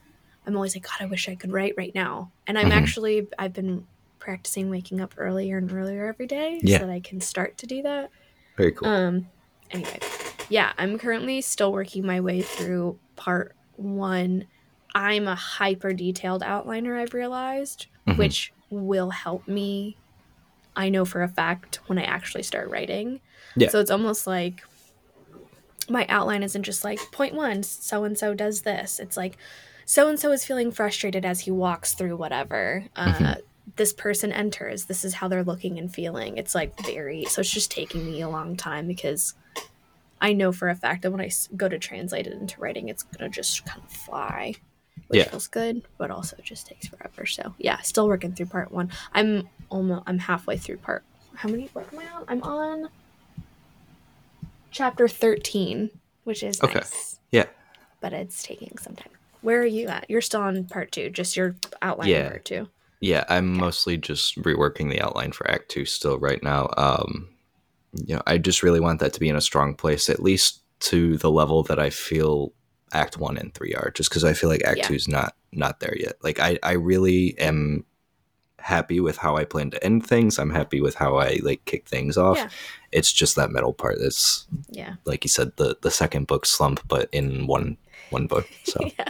I'm always like, God, I wish I could write right now. And I'm Mm-hmm. actually, I've been practicing waking up earlier and earlier every day Yeah. so that I can start to do that. Very cool. Um, anyway, yeah, I'm currently still working my way through part one. I'm a hyper detailed outliner, I've realized, Mm-hmm. which will help me, I know for a fact, when I actually start writing. Yeah. So it's almost like my outline isn't just like point one, so and so does this. It's like so and so is feeling frustrated as he walks through whatever. Uh, Mm-hmm. this person enters. This is how they're looking and feeling. It's like very, so it's just taking me a long time because I know for a fact that when I go to translate it into writing, it's going to just kind of fly, which Yeah. feels good, but also it just takes forever. So yeah, still working through part one. I'm almost, I'm halfway through part, how many, what am I on? I'm on chapter thirteen, which is Okay. nice. Yeah. But it's taking some time. Where are you at? You're still on part two, just you're outlining Yeah. part two. Yeah, I'm Okay. mostly just reworking the outline for Act Two still right now. Um, you know, I just really want that to be in a strong place, at least to the level that I feel Act One and Three are. Just because I feel like Act Yeah. Two's not not there yet. Like I, I really am happy with how I plan to end things. I'm happy with how I like kick things off. Yeah. It's just that middle part that's, Yeah. like you said, the the second book slump, but in one one book. So. Yeah.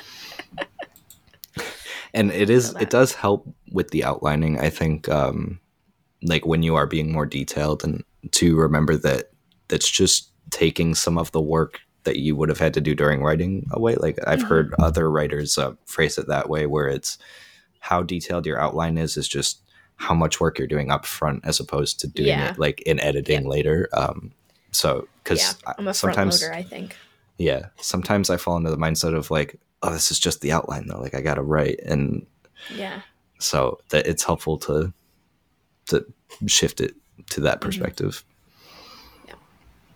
And it is Feel it that. does help with the outlining. I think um, like when you are being more detailed, and to remember that that's just taking some of the work that you would have had to do during writing away. Like I've Mhm. heard other writers uh, phrase it that way, where it's how detailed your outline is is just how much work you're doing up front as opposed to doing Yeah. it like in editing Yeah. later. Um, so because Yeah. I'm a front sometimes loader, I think. yeah, sometimes I fall into the mindset of like, oh, this is just the outline though. Like I got to write, and Yeah. so that it's helpful to to shift it to that perspective. Mm-hmm. Yeah.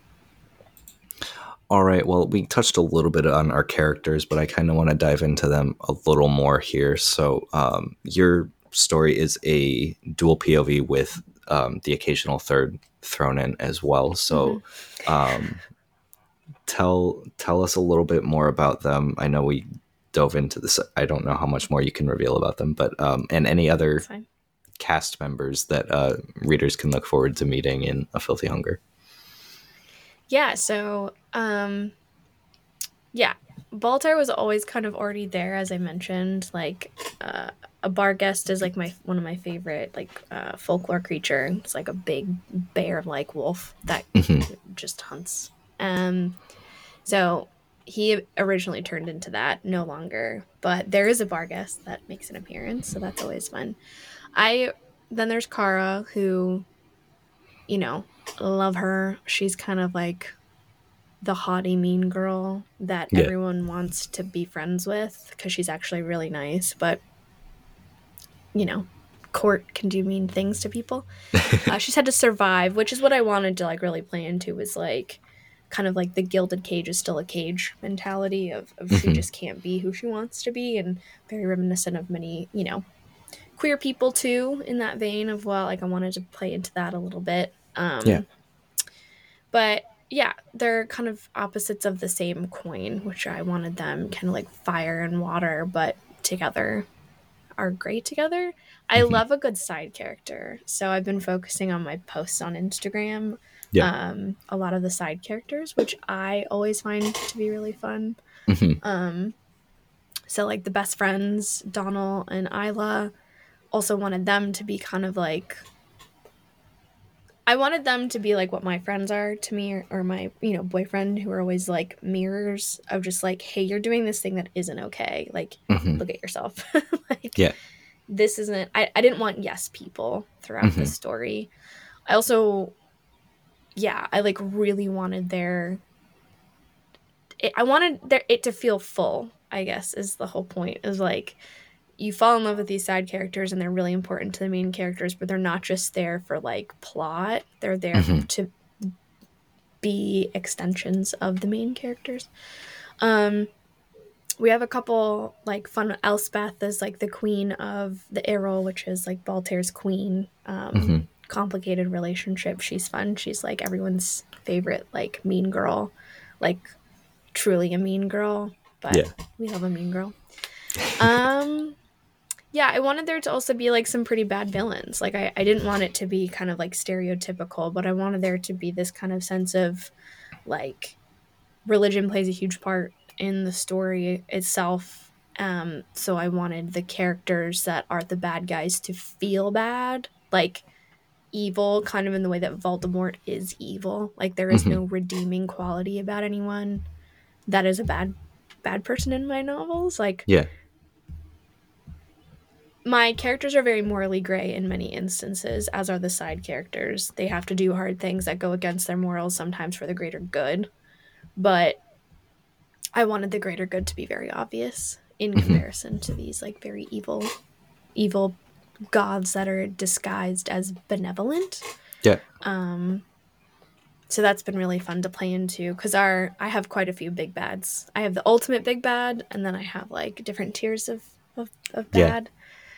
All right. Well, we touched a little bit on our characters, but I kind of want to dive into them a little more here. So, um, your story is a dual P O V with um, the occasional third thrown in as well. So, mm-hmm. um, tell tell us a little bit more about them. I know we dove into this. I don't know how much more you can reveal about them, but um, and any other cast members that uh, readers can look forward to meeting in A Filthy Hunger. Yeah, so um, yeah, Baltar was always kind of already there, as I mentioned. Like uh, a Barghest is like my one of my favorite like uh, folklore creature. It's like a big bear-like wolf that mm-hmm. just hunts. Um, so he originally turned into that, no longer, but there is a Barghest that makes an appearance, so that's always fun. I then there's Kara, who, you know, love her. She's kind of like the haughty mean girl that yeah. everyone wants to be friends with because she's actually really nice, but you know, court can do mean things to people. uh, she's had to survive, which is what I wanted to like really play into, was like kind of like the gilded cage is still a cage mentality of, of mm-hmm. she just can't be who she wants to be, and very reminiscent of many, you know, queer people too, in that vein of, well, like I wanted to play into that a little bit. Um, yeah. But yeah, they're kind of opposites of the same coin, which I wanted them kind of like fire and water, but together are great together. I mm-hmm. love a good side character. So I've been focusing on my posts on Instagram. Yeah. Um, a lot of the side characters, which I always find to be really fun. Mm-hmm. Um, so like the best friends, Donald and Isla, also wanted them to be kind of like, I wanted them to be like what my friends are to me, or, or my, you know, boyfriend, who are always like mirrors of just like, hey, you're doing this thing that isn't okay. Like, mm-hmm. look at yourself. Like, yeah. This isn't, I, I didn't want yes people throughout mm-hmm. the story. I also, yeah, I like really wanted their, it, I wanted their, it to feel full, I guess, is the whole point, is like, you fall in love with these side characters and they're really important to the main characters, but they're not just there for like plot. They're there mm-hmm. to be extensions of the main characters. Um, we have a couple like fun. Elspeth is like the queen of the Errol, which is like Baltar's queen. Um, mm-hmm. Complicated relationship. She's fun. She's like everyone's favorite, like mean girl, like truly a mean girl, but yeah. we love a mean girl. Um, yeah, I wanted there to also be like some pretty bad villains. Like I, I didn't want it to be kind of like stereotypical, but I wanted there to be this kind of sense of like religion plays a huge part in the story itself. Um, so I wanted the characters that are the bad guys to feel bad, like evil, kind of in the way that Voldemort is evil. Like there is Hmm. no redeeming quality about anyone that is a bad bad person in my novels. Like Yeah. my characters are very morally gray in many instances, as are the side characters. They have to do hard things that go against their morals, sometimes for the greater good. But I wanted the greater good to be very obvious in Hmm. comparison to these like very evil, evil gods that are disguised as benevolent. Yeah. Um, so that's been really fun to play into because our I have quite a few big bads. I have the ultimate big bad, and then I have like different tiers of of, of Yeah. bad.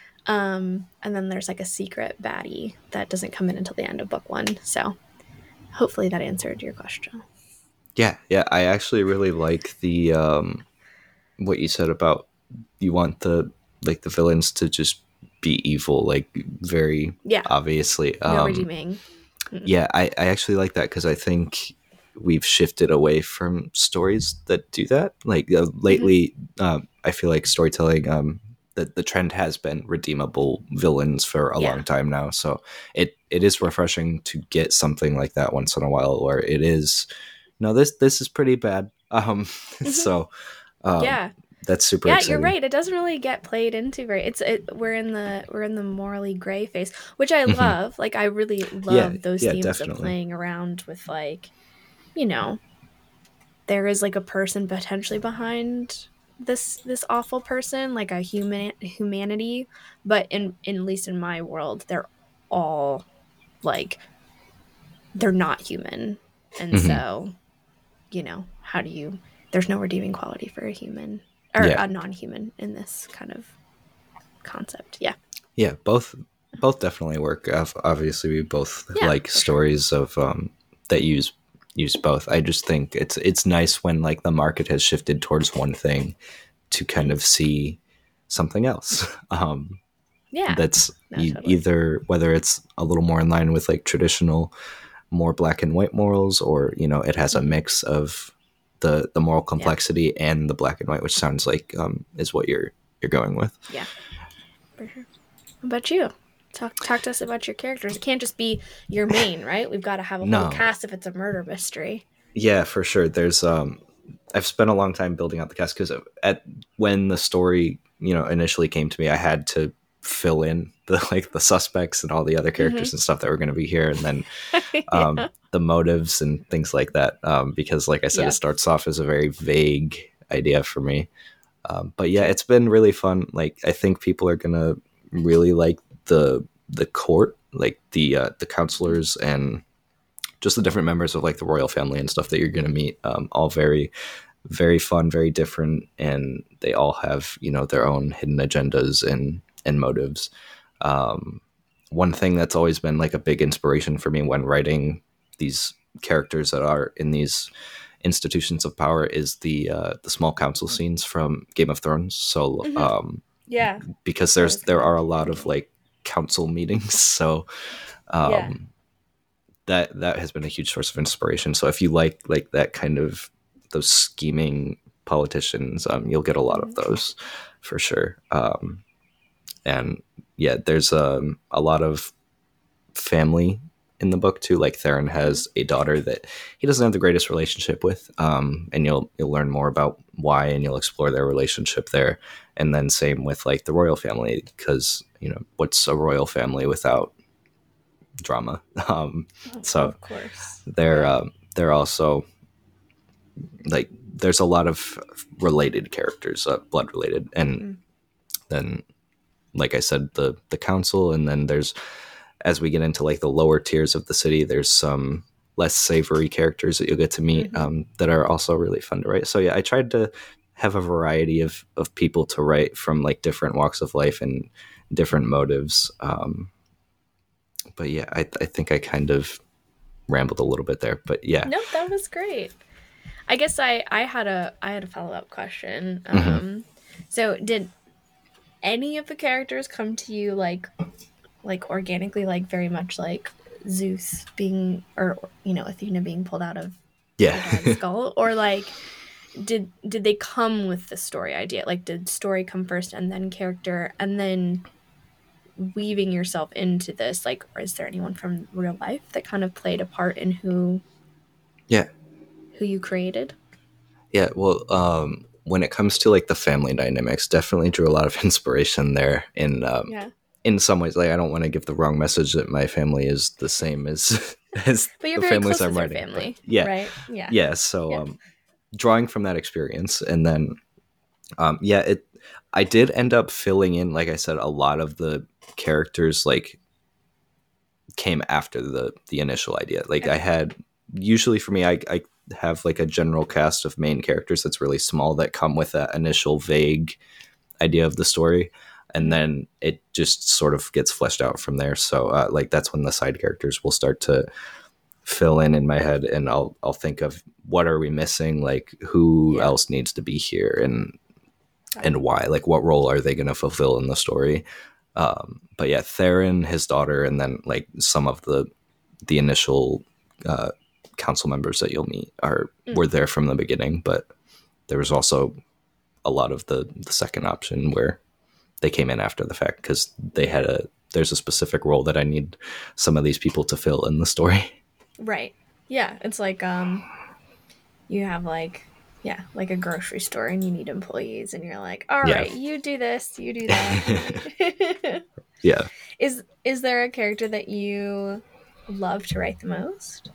Um, and then there's like a secret baddie that doesn't come in until the end of book one. So hopefully that answered your question. Yeah. Yeah. I actually really like the um, what you said about you want the like the villains to just be evil, like very Yeah, obviously. no Um, redeeming. Mm. yeah, I, I actually like that because I think we've shifted away from stories that do that. Like uh, Mm-hmm. lately, um, I feel like storytelling. Um, the, the trend has been redeemable villains for a Yeah. long time now, so it, it is Yeah. refreshing to get something like that once in a while, where it is no this this is pretty bad. Um, Mm-hmm. so um, Yeah. that's super Yeah, you're exciting. right. It doesn't really get played into very. It's it, we're in the we're in the morally gray phase, which I Hmm. love. Like I really Yeah, love those yeah, themes of definitely. playing around with like, you know, there is like a person potentially behind this this awful person, like a human humanity, but in, in at least in my world, they're all like they're not human. And Hmm. so, you know, how do you there's no redeeming quality for a human or Yeah, a non-human in this kind of concept. Yeah. yeah, both both definitely work. Ob- Obviously, we both Yeah, like for sure. stories of um, that use use both. I just think it's it's nice when like the market has shifted towards one thing to kind Mm. of see something else. Um, Yeah. that's No, e- totally. either whether it's a little more in line with like traditional, more black and white morals, or you know, it has a Hmm. mix of the the moral Yeah. complexity and the black and white, which sounds like um, is what you're you're going with. Yeah, for sure. What about you? Talk talk to us about your characters. It can't just be your main, right? We've got to have a whole No, cast if it's a murder mystery. yeah, for sure. There's um, I've spent a long time building out the cast because at when the story you know initially came to me, I had to fill in the like the suspects and all the other Hmm. characters and stuff that were going to be here, and then um, Yeah. the motives and things like that. Um, because like I said, it Yeah. starts off as a very vague idea for me. Um, but yeah, Sure. it's been really fun. Like I think people are gonna really like the the court, like the uh, the Mhm. counselors and just the different members of like the royal family and stuff that you're going to meet. Um, all very, very fun, very different, and they all have you know their own hidden agendas and and motives. Um, One thing that's always been like a big inspiration for me when writing these characters that are in these institutions of power is the uh, the small council scenes from Game of Thrones. So Hmm. um, Yeah. because That there's was there good. are a lot of like council meetings, so Yeah. um, that that has been a huge source of inspiration. So if you like like that kind of those scheming politicians, um, you'll get a lot of Hmm. those for sure. Um, and yeah, there's um, a lot of family in the book too. Like Theron Hmm. has a daughter that he doesn't have the greatest relationship with, um, and you'll you'll learn more about why, and you'll explore their relationship there. And then same with like the royal family, because you know what's a royal family without drama? Um, Of, so of course. they're Yeah. um, they're also like there's a lot of related characters, uh, blood related, and Mm. then like I said, the the council, and then there's as we get into like the lower tiers of the city, there's some less savory characters that you'll get to meet Hmm. um, that are also really fun to write. So yeah, I tried to have a variety of of people to write from like different walks of life and different motives. Um, but yeah, I, I think I kind of rambled a little bit there. But yeah. No, that was great. I guess I I had a I had a follow up question. Hmm. Um, so did any of the characters come to you like like organically, like very much like Zeus being, or you know, Athena being pulled out of Yeah. the dog's skull, or like did did they come with the story idea? Like, did story come first and then character, and then weaving yourself into this? Like, or is there anyone from real life that kind of played a part in who Yeah. who you created? Yeah. Well, um, when it comes to like the family dynamics, definitely drew a lot of inspiration there. In um, Yeah. in some ways, like I don't want to give the wrong message that my family is the same as as But you're the very families close I'm with your writing. family, But yeah, right? Yeah. yeah. So Yeah. um, drawing from that experience, and then um, yeah, it. I did end up filling in, like I said, a lot of the characters like came after the the initial idea. Like I Okay. had usually for me, I, I have like a general cast of main characters that's really small that come with that initial vague idea of the story, and Mhm. then it just sort of gets fleshed out from there. So uh, like that's when the side characters will start to fill in in my head, and I'll I'll think of what are we missing, like who Yeah. else needs to be here, and Got it. and why, like what role are they going to fulfill in the story. Um, but yeah, Theron, his daughter, and then like some of the the initial uh, council members that you'll meet are Mm. were there from the beginning, but there was also a lot of the the second option where they came in after the fact because they had a there's a specific role that I need some of these people to fill in the story. Right. Yeah. It's like um you have like yeah, like a grocery store and you need employees and you're like, all Yeah. right, you do this, you do that. Yeah. Is is there a character that you love to write the most?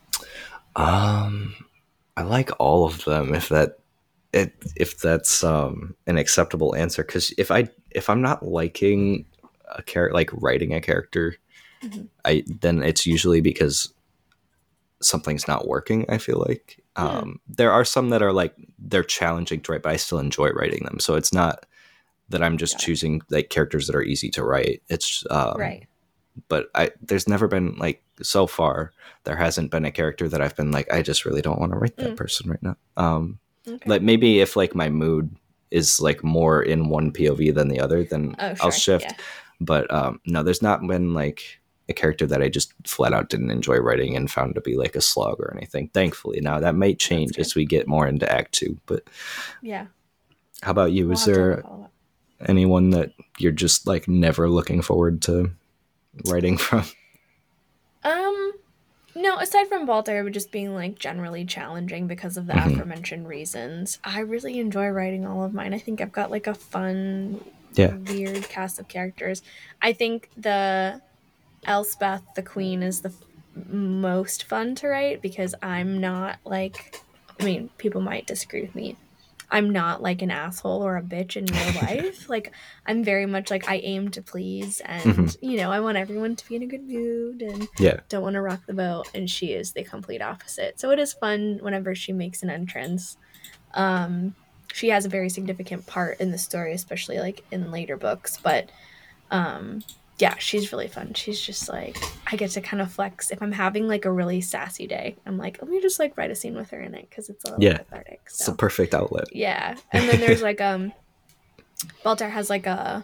Um, I like all of them. If that, it, if that's um an acceptable answer, because if I if I'm not liking a character, like writing a character, Mm-hmm. I then it's usually because something's not working. I feel like Hmm. um there are some that are like they're challenging to write, but I still enjoy writing them. So it's not that I'm just Got it. choosing like characters that are easy to write. It's um, Right. But I there's never been like so far there hasn't been a character that I've been like I just really don't want to write that Mm. person right now. Um, Okay. like maybe if like my mood is like more in one P O V than the other, then Oh, I'll sure. shift. Yeah. But um, no, there's not been like a character that I just flat out didn't enjoy writing and found to be like a slog or anything. Thankfully, now that might change good. as we get more into Act Two. But Yeah. how about you? We'll Is have to have a there follow-up. anyone that you're just like never looking forward to writing from? Um, no, aside from Baltar just being like generally challenging because of the Mhm. aforementioned reasons, I really enjoy writing all of mine. I think I've got like a fun, Yeah. weird cast of characters. I think the Elspeth, the queen, is the f- most fun to write because I'm not like, I mean, people might disagree with me. I'm not like an asshole or a bitch in real life. Like, I'm very much like I aim to please, and Mhm. you know, I want everyone to be in a good mood and Yeah. don't want to rock the boat. And she is the complete opposite. So it is fun whenever she makes an entrance. Um, she has a very significant part in the story, especially like in later books. But um, yeah, she's really fun. She's just like, I get to kind of flex. If I'm having like a really sassy day, I'm like, let me just like write a scene with her in it because it's a little Yeah. cathartic. It's So a perfect outlet. yeah. And then there's like um Baltar has like a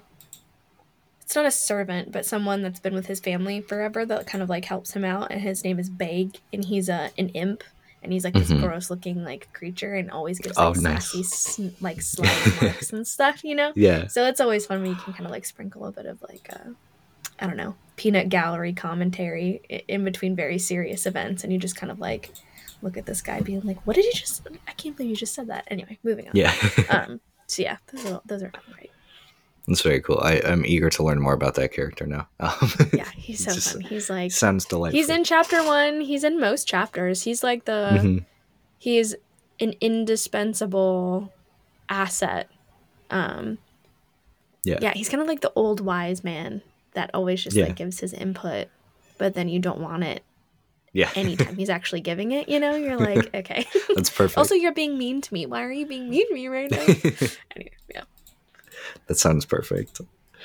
it's not a servant, but someone that's been with his family forever that kind of like helps him out, and his name is Beg, and he's a an imp, and he's like this Mhm. gross looking like creature and always gives Oh, like nice. sassy s- like sly remarks and stuff, you know? Yeah. So it's always fun when you can kind of like sprinkle a bit of like uh I don't know, peanut gallery commentary i- in between very serious events, and you just kind of like look at this guy being like, what did you just I can't believe you just said that. Anyway, moving on. Yeah. Um so yeah, those are those are fun, right? That's very cool. I, I'm eager to learn more about that character now. Um, Yeah, he's so just fun. He's like sounds delightful. he's in chapter one, he's in most chapters. He's like the Mhm. he's an indispensable asset. Um Yeah. yeah, he's kind of like the old wise man that always just Yeah. like gives his input, but then you don't want it Yeah. anytime he's actually giving it, you know? You're like, okay. That's perfect. Also, you're being mean to me. Why are you being mean to me right now? Anyway, yeah. That sounds perfect.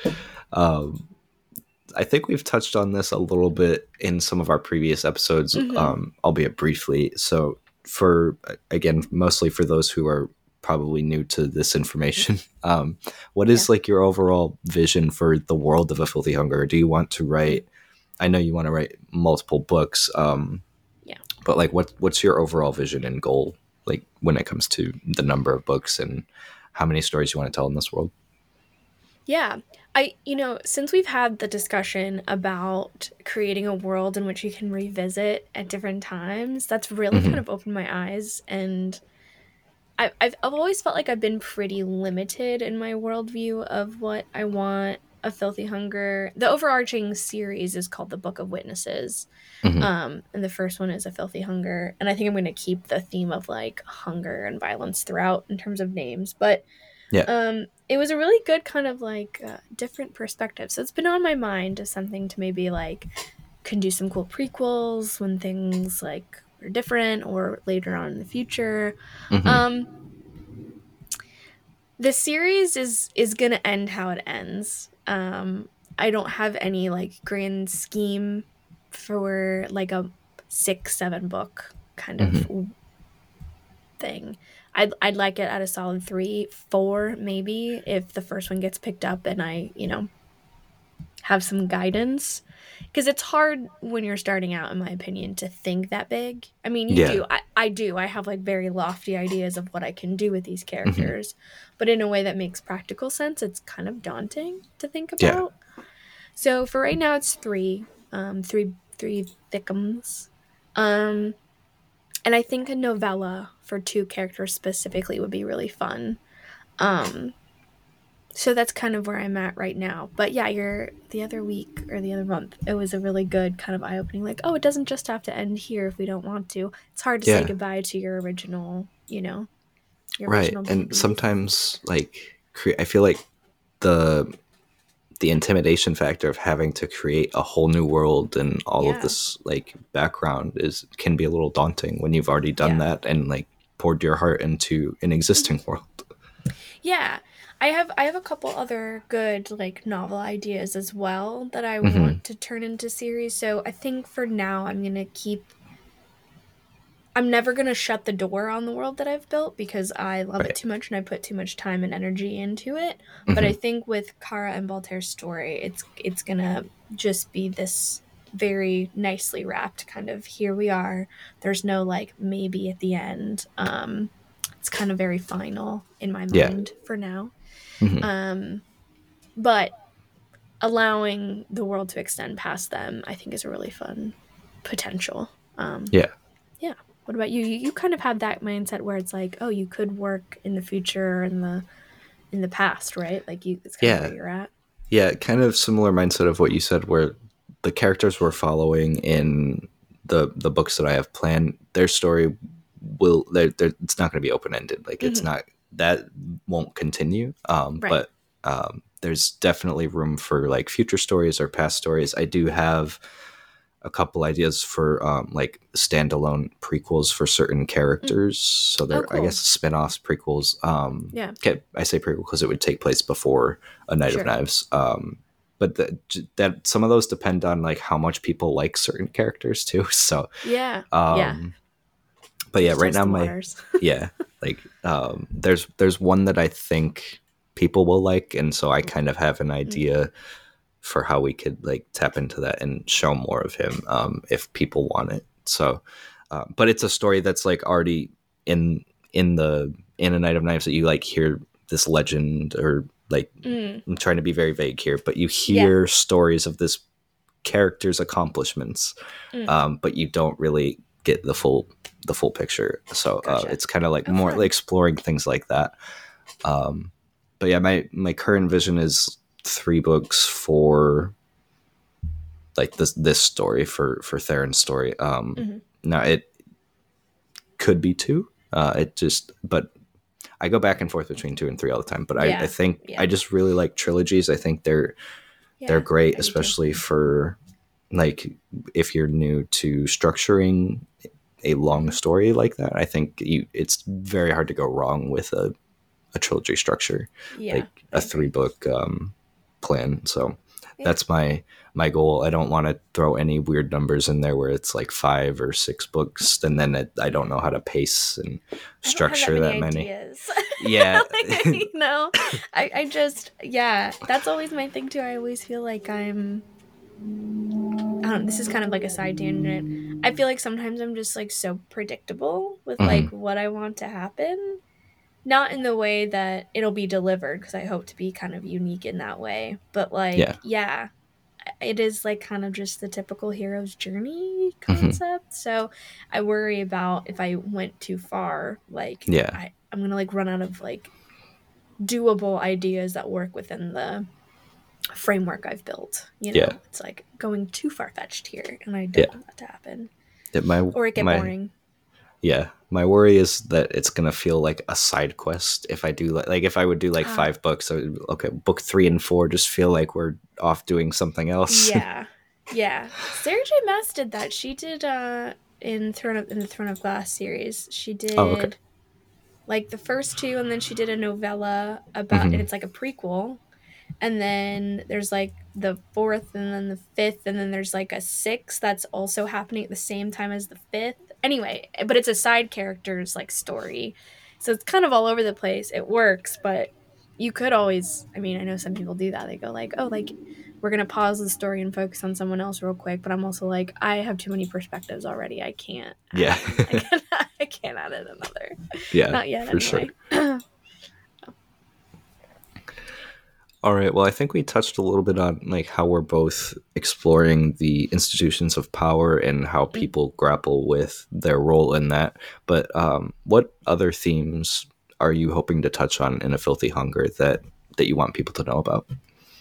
Um, I think we've touched on this a little bit in some of our previous episodes, Mhm. um, albeit briefly. So, for again, mostly for those who are probably new to this information. Um, what Yeah. is like your overall vision for the world of A Filthy Hunger? Do you want to write? I know you want to write multiple books. Um, Yeah. but like, what what's your overall vision and goal? Like when it comes to the number of books and how many stories you want to tell in this world? Yeah. I, you know, since we've had the discussion about creating a world in which you can revisit at different times, that's really kind Mm-hmm. of opened my eyes. And I, I've, I've always felt like I've been pretty limited in my worldview of what I want a Filthy Hunger. The overarching series is called The Book of Witnesses. Mm-hmm. Um, and the first one is A Filthy Hunger. And I think I'm going to keep the theme of like hunger and violence throughout in terms of names. But Yeah. um, it was a really good kind of like uh, different perspective. So it's been on my mind as something to maybe like can do some cool prequels when things like are different or later on in the future. Mm-hmm. Um, the series is is gonna end how it ends. Um, I don't have any like grand scheme for like a six seven book kind of Mm-hmm. thing. I'd, I'd like it at a solid three, four, maybe, if the first one gets picked up and I, you know, have some guidance. Because it's hard when you're starting out, in my opinion, to think that big. I mean, you Yeah. do. I, I do. I have like very lofty ideas of what I can do with these Mm-hmm. characters. But in a way that makes practical sense, it's kind of daunting to think Yeah. about. So for right now, it's three. Um, three, three thickums. Um, and I think a novella for two characters specifically would be really fun. Um, so that's kind of where I'm at right now. But yeah, you're the other week or the other month, it was a really good kind of eye opening. Like, oh, it doesn't just have to end here if we don't want to. It's hard to say Yeah. goodbye to your original, you know, your Right. original And babies. sometimes like cre- I feel like the the intimidation factor of having to create a whole new world and all of Yeah, this like background is can be a little daunting when you've already done yeah, that and like poured your heart into an hmm existing world. yeah. I have I have a couple other good like novel ideas as well that I Mm-hmm. want to turn into series. So I think for now I'm gonna keep I'm never going to shut the door on the world that I've built because I love it Right. too much and I put too much time and energy into it. But I Mm-hmm. think with Kara and Baltair's story, it's it's going to just be this very nicely wrapped kind of here we are. There's no like maybe at the end. Um it's kind of very final in my Yeah. mind for now. Mm-hmm. Um but allowing the world to extend past them, I think is a really fun potential. Um Yeah. yeah. What about you? You you kind of have that mindset where it's like, oh, you could work in the future in the in the past, right? Like you it's kind of where Yeah. you're at. Yeah. Kind of similar mindset of what you said, where the characters we're following in the the books that I have planned, their story will they're, they're, it's not going to be open ended. Like it's Hmm. not that won't continue. Um, Right. but um, there's definitely room for like future stories or past stories. I do have a couple ideas for um, like standalone prequels for certain Mm. characters. So Oh, they're, I guess, cool. spin-offs, prequels. Um, Yeah. okay, I say prequel because it would take place before A Night of Sure. Knives. Um, but the, that some of those depend on like how much people like certain characters too. So, Yeah. Yeah. um, but You yeah, have to right test now the my waters. yeah, like um, there's there's one that I think people will like, and so I kind of have an Mm. idea for how we could like tap into that and show more of him um, if people want it. So, uh, but it's a story that's like already in in the in A Night of Knives that you like hear this legend or like Mm. I'm trying to be very vague here, but you Yeah. hear stories of this character's accomplishments, Mm. um, but you don't really get the full the full picture. So uh, Gotcha. it's kind of like Oh, more like fun. exploring things like that. Um, but yeah, my my current vision is three books for like this this story for for Theron's story. Um, Hmm. now it could be two. Uh, it just but I go back and forth between two and three all the time. But I, I Yeah. think I Yeah. just really like trilogies. I think they're they're Yeah. great, I do too. especially for like if you're new to structuring a long Hmm. story like that. I think you it's very hard to go wrong with a, a trilogy structure, Yeah. like I a three agree. book um, plan. So Yeah. That's my my goal. I don't want to throw any weird numbers in there where it's like five or six books, and then it, I don't know how to pace and I don't have that structure many that many. ideas. Yeah. Like, you know, I, I just, yeah, that's always my thing too. I always feel like I'm, I don't know, this is kind of like a side tangent. I feel like sometimes I'm just like so predictable with like Mhm. what I want to happen. Not in the way that it'll be delivered, because I hope to be kind of unique in that way. But Yeah. like, yeah, it is like kind of just the typical hero's journey Mhm. concept. So I worry about if I went too far, like Yeah. I, I'm gonna like run out of like doable ideas that work within the framework I've built. You Yeah. know, it's like going too far fetched here, and I don't Yeah. want that to happen. That my Or it get my boring. Yeah, my worry is that it's gonna feel like a side quest if I do like, like if I would do like Ah, five books. So okay, book three and four just feel like we're off doing something else. yeah. Yeah. Sarah J. Maas did that. She did uh in Throne of in the Throne of Glass series. She Oh, okay. did like the first two, and then she did a novella about, and Hmm. it's like a prequel. And then there's like the fourth, and then the fifth, and then there's like a sixth that's also happening at the same time as the fifth. Anyway, but it's a side character's like story. So it's kind of all over the place. It works, but you could always, I mean, I know some people do that. They go like, "Oh, like we're going to pause the story and focus on someone else real quick." But I'm also like, I have too many perspectives already. I can't Yeah, add I can't, I can't add in another. yeah, Not yet for sure. anyway. All right. Well, I think we touched a little bit on like how we're both exploring the institutions of power and how people grapple with their role in that. But um, what other themes are you hoping to touch on in A Filthy Hunger that that you want people to know about?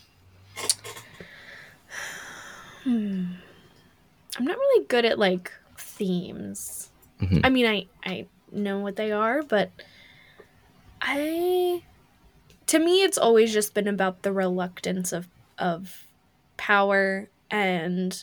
Hmm. I'm not really good at like themes. Hmm. I mean, I I know what they are, but I to me it's always just been about the reluctance of of power and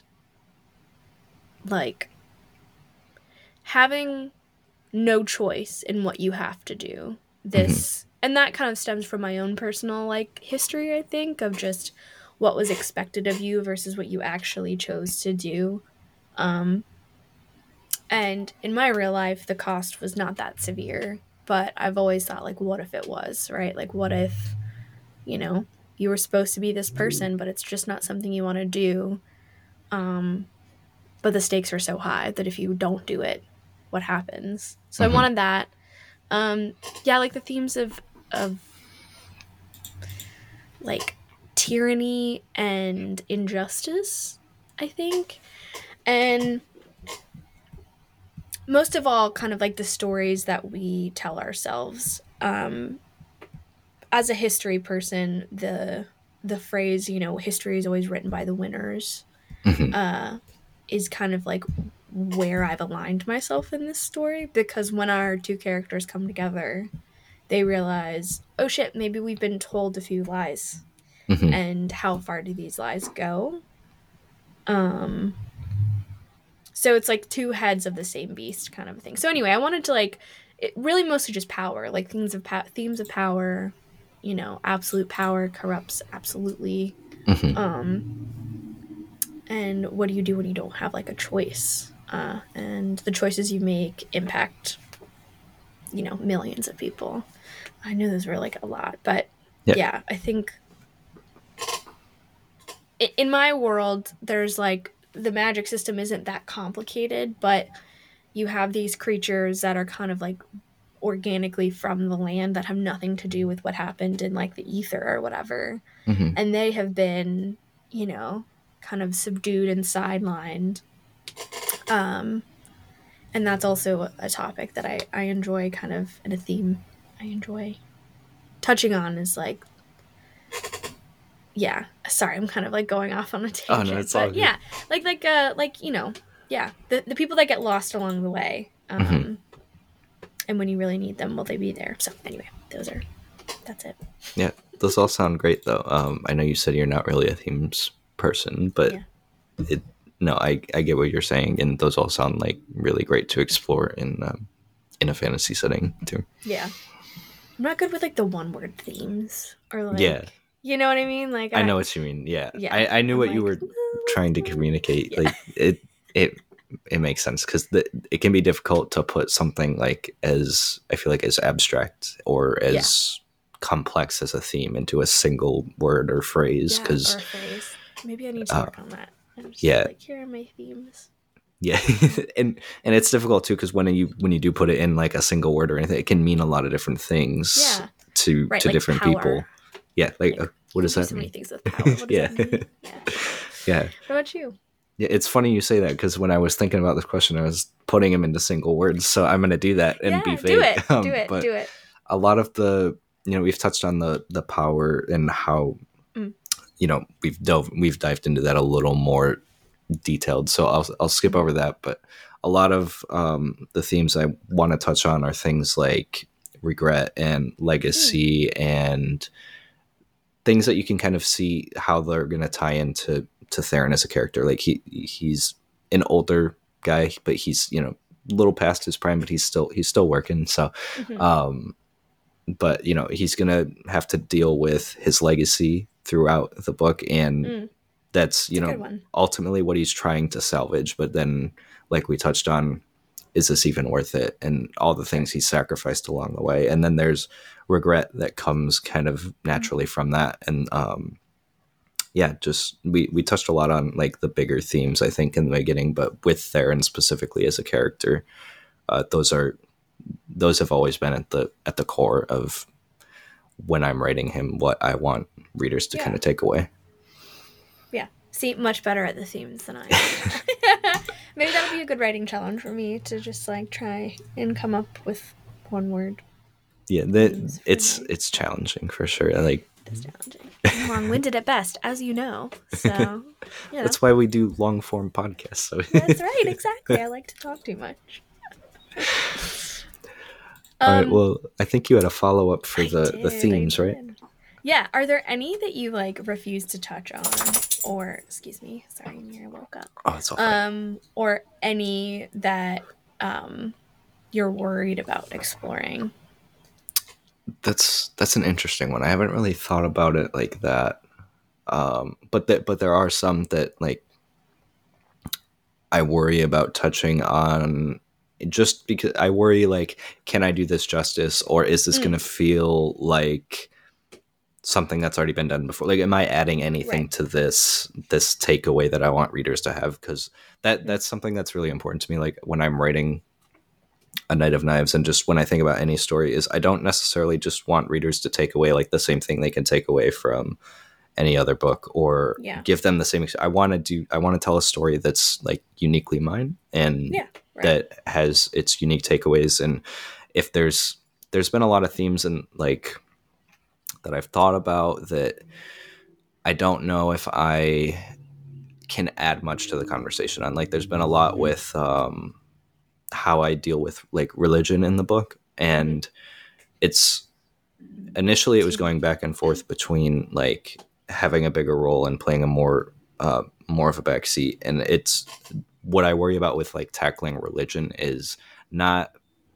like having no choice in what you have to do. Hmm. This and that kind of stems from my own personal like history, I think, of just what was expected of you versus what you actually chose to do. Um And in my real life, the cost was not that severe. But I've always thought, like, what if it was, right? Like, what if, you know, you were supposed to be this person, but it's just not something you want to do. Um, but the stakes are so high that if you don't do it, what happens? So I Hmm. wanted that. Um, yeah, like the themes of of like tyranny and injustice, I think. And most of all, kind of like the stories that we tell ourselves. Um, as a history person, the the phrase, you know, history is always written by the winners, Hmm. uh, is kind of like where I've aligned myself in this story, because when our two characters come together, they realize, oh shit, maybe we've been told a few lies, Hmm. and how far do these lies go? Um, so it's like two heads of the same beast kind of thing. So anyway, I wanted to like it really mostly just power, like themes of pa- themes of power, you know, absolute power corrupts absolutely. Hmm. Um and what do you do when you don't have like a choice? Uh and the choices you make impact, you know, millions of people. I knew those were like a lot, but Yeah. yeah, I think in my world there's like the magic system isn't that complicated, but you have these creatures that are kind of like organically from the land that have nothing to do with what happened in like the ether or whatever. Hmm. And they have been, you know, kind of subdued and sidelined. Um, and that's also a topic that I, I enjoy kind of, and a theme I enjoy touching on is like, yeah, sorry, I'm kind of like going off on a Oh no, tangent, it's all but good. yeah, like, like, uh, like, you know, yeah, the, the people that get lost along the way. Hmm. Um, and when you really need them, will they be there? So anyway, those are, that's it. Yeah, those all sound great though. Um, I know you said you're not really a themes person, but Yeah. it no, I I get what you're saying, and those all sound like really great to explore in um, in a fantasy setting too. Yeah. I'm not good with like the one word themes or Yeah, like You know what I mean? Like I I, know what you mean. Yeah, yeah. I, I knew I'm what you like, were trying to communicate. yeah. Like it it it makes sense because it can be difficult to put something like as I feel like as abstract or as yeah. complex as a theme into a single word or phrase. Because yeah, or a phrase. Maybe I need to uh, work on that. I'm just yeah. like, here are my themes. Yeah, and and it's difficult too because when you when you do put it in like a single word or anything, it can mean a lot of different things yeah. to right, to like different power. people. Yeah, like, like uh, what does that so mean? Many things with power. What does yeah. that mean? Yeah. yeah. What about you? Yeah, it's funny you say that because when I was thinking about this question, I was putting them into single words. So I'm going to do that and yeah, be vague. do it. Um, do it. but do it. A lot of the, you know, we've touched on the the power and how, mm. you know, we've dove we've dived into that a little more detailed. So I'll I'll skip mm-hmm. over that. But a lot of um, the themes I want to touch on are things like regret and legacy mm. and things that you can kind of see how they're going to tie into to Theron as a character. Like he he's an older guy, but he's, you know, a little past his prime, but he's still he's still working. So, mm-hmm. um, but you know, he's gonna have to deal with his legacy throughout the book, and mm. that's you that's know ultimately what he's trying to salvage. But then, like we touched on, is this even worth it? And all the things he sacrificed along the way. And then there's regret that comes kind of naturally mm-hmm. from that. And um, yeah, just we, we touched a lot on like the bigger themes, I think, in the beginning, but with Theron specifically as a character, uh, those are those have always been at the at the core of when I'm writing him, what I want readers to yeah. kind of take away. Yeah. See, much better at the themes than I am. Maybe that'll be a good writing challenge for me to just like try and come up with one word. Yeah, that it's my... it's challenging for sure. Like it's challenging. I'm long-winded at best, as you know. So you know. That's why we do long form podcasts. So that's right, exactly. I like to talk too much. All um, right. Well, I think you had a follow up for the, did, the themes, right? Yeah. Are there any that you like refuse to touch on, or excuse me, sorry, Mira woke up. Oh, it's all right. Um, or any that um you're worried about exploring? That's that's an interesting one. I haven't really thought about it like that. Um, but that but there are some that like I worry about touching on. Just because I worry, like, can I do this justice, or is this mm. going to feel like something that's already been done before? Like, am I adding anything right. to this this takeaway that I want readers to have? Because that that's something that's really important to me. Like when I'm writing A Night of Knives, and just when I think about any story, is I don't necessarily just want readers to take away like the same thing they can take away from any other book, or yeah. give them the same. I want to do. I want to tell a story that's like uniquely mine, and yeah. Right. that has its unique takeaways. And if there's there's been a lot of themes and like that I've thought about that I don't know if I can add much to the conversation on. Like there's been a lot with um, how I deal with like religion in the book, and it's initially it was going back and forth between like having a bigger role and playing a more uh, more of a backseat. And it's what I worry about with like tackling religion is not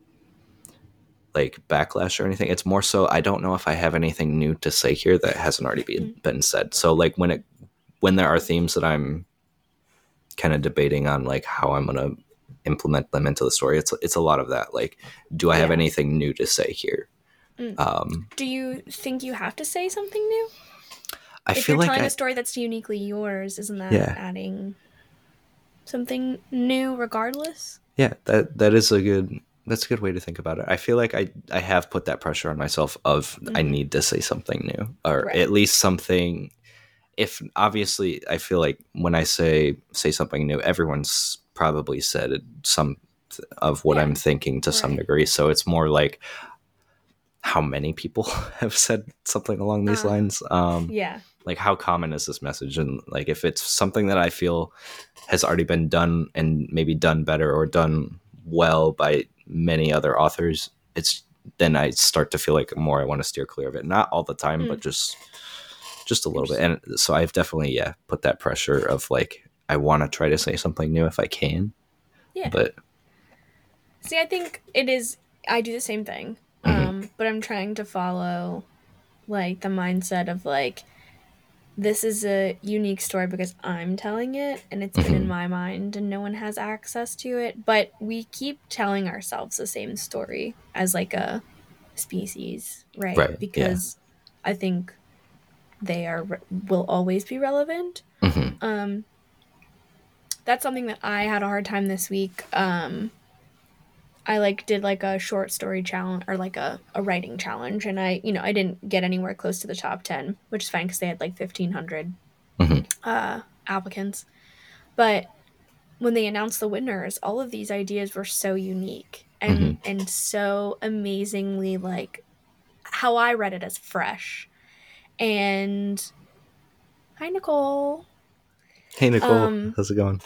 like backlash or anything. It's more so I don't know if I have anything new to say here that hasn't already been, been said. So like when it when there are themes that I'm kind of debating on like how I'm gonna implement them into the story, it's it's a lot of that. Like, do I have yeah. anything new to say here? Mm. Um, do you think you have to say something new? I if feel you're like telling I, a story that's uniquely yours, isn't that yeah. adding something new regardless? Yeah, that that is a good that's a good way to think about it. I feel like I, I have put that pressure on myself of mm-hmm. I need to say something new, or right. at least something. If obviously I feel like when I say say something new, everyone's probably said some of what yeah. I'm thinking to right. some degree. So it's more like how many people have said something along these uh, lines. Um, yeah. Like how common is this message? And like if it's something that I feel has already been done and maybe done better or done well by many other authors, it's then I start to feel like more I want to steer clear of it. Not all the time, mm. but just just a little bit. And so I've definitely yeah put that pressure of like I want to try to say something new if I can. Yeah. But see, I think it is. I do the same thing, mm-hmm. um, but I'm trying to follow like the mindset of like this is a unique story because I'm telling it and it's been in Mm-hmm. my mind and no one has access to it. But we keep telling ourselves the same story as like a species, right? Right. Yeah. Because I think they are will always be relevant. Mm-hmm. Um, that's something that I had a hard time this week. Um, I like did like a short story challenge or like a, a writing challenge, and I you know I didn't get anywhere close to the top ten, which is fine because they had like fifteen hundred Mm-hmm. uh, applicants. But when they announced the winners, all of these ideas were so unique and Mm-hmm. and so amazingly like how I read it as fresh. And hi Nicole. Hey, Nicole. Um, How's it going?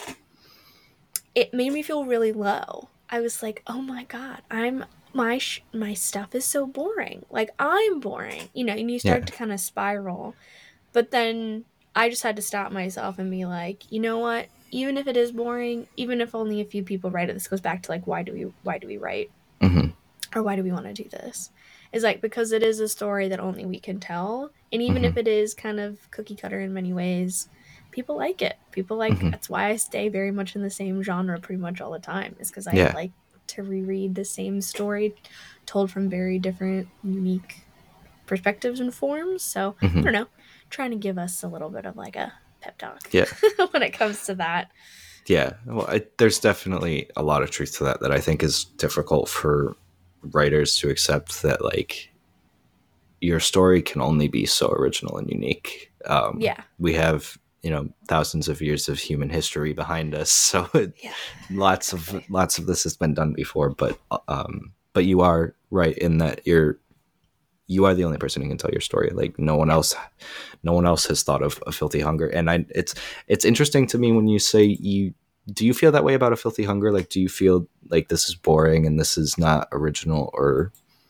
it made me feel really low. I was like, "Oh my god, I'm my sh- my stuff is so boring. Like I'm boring." You know, and you Yeah. start to kind of spiral. But then I just had to stop myself and be like, "You know what? Even if it is boring, even if only a few people write it, this goes back to like why do we why do we write? Mm-hmm. Or why do we want to do this?" Is like because it is a story that only we can tell. And even Mm-hmm. if it is kind of cookie cutter in many ways, people like it. People like Mm-hmm. that's why I stay very much in the same genre pretty much all the time. Is because I Yeah. like to reread the same story told from very different, unique perspectives and forms. So I Mm-hmm. don't know, trying to give us a little bit of like a pep talk Yeah. when it comes to that. Yeah. Well, I, there's definitely a lot of truth to that that I think is difficult for writers to accept that, like, your story can only be so original and unique. Um, Yeah. we have, you know, thousands of years of human history behind us, so it, Yeah. lots Exactly. of lots of this has been done before. But um, but you are right in that you're you are the only person who can tell your story. Like no one Yeah. else, no one else has thought of a Filthy Hunger. And I, it's it's interesting to me when you say you. Do you feel that way about A Filthy Hunger? Like, do you feel like this is boring and this is not original, or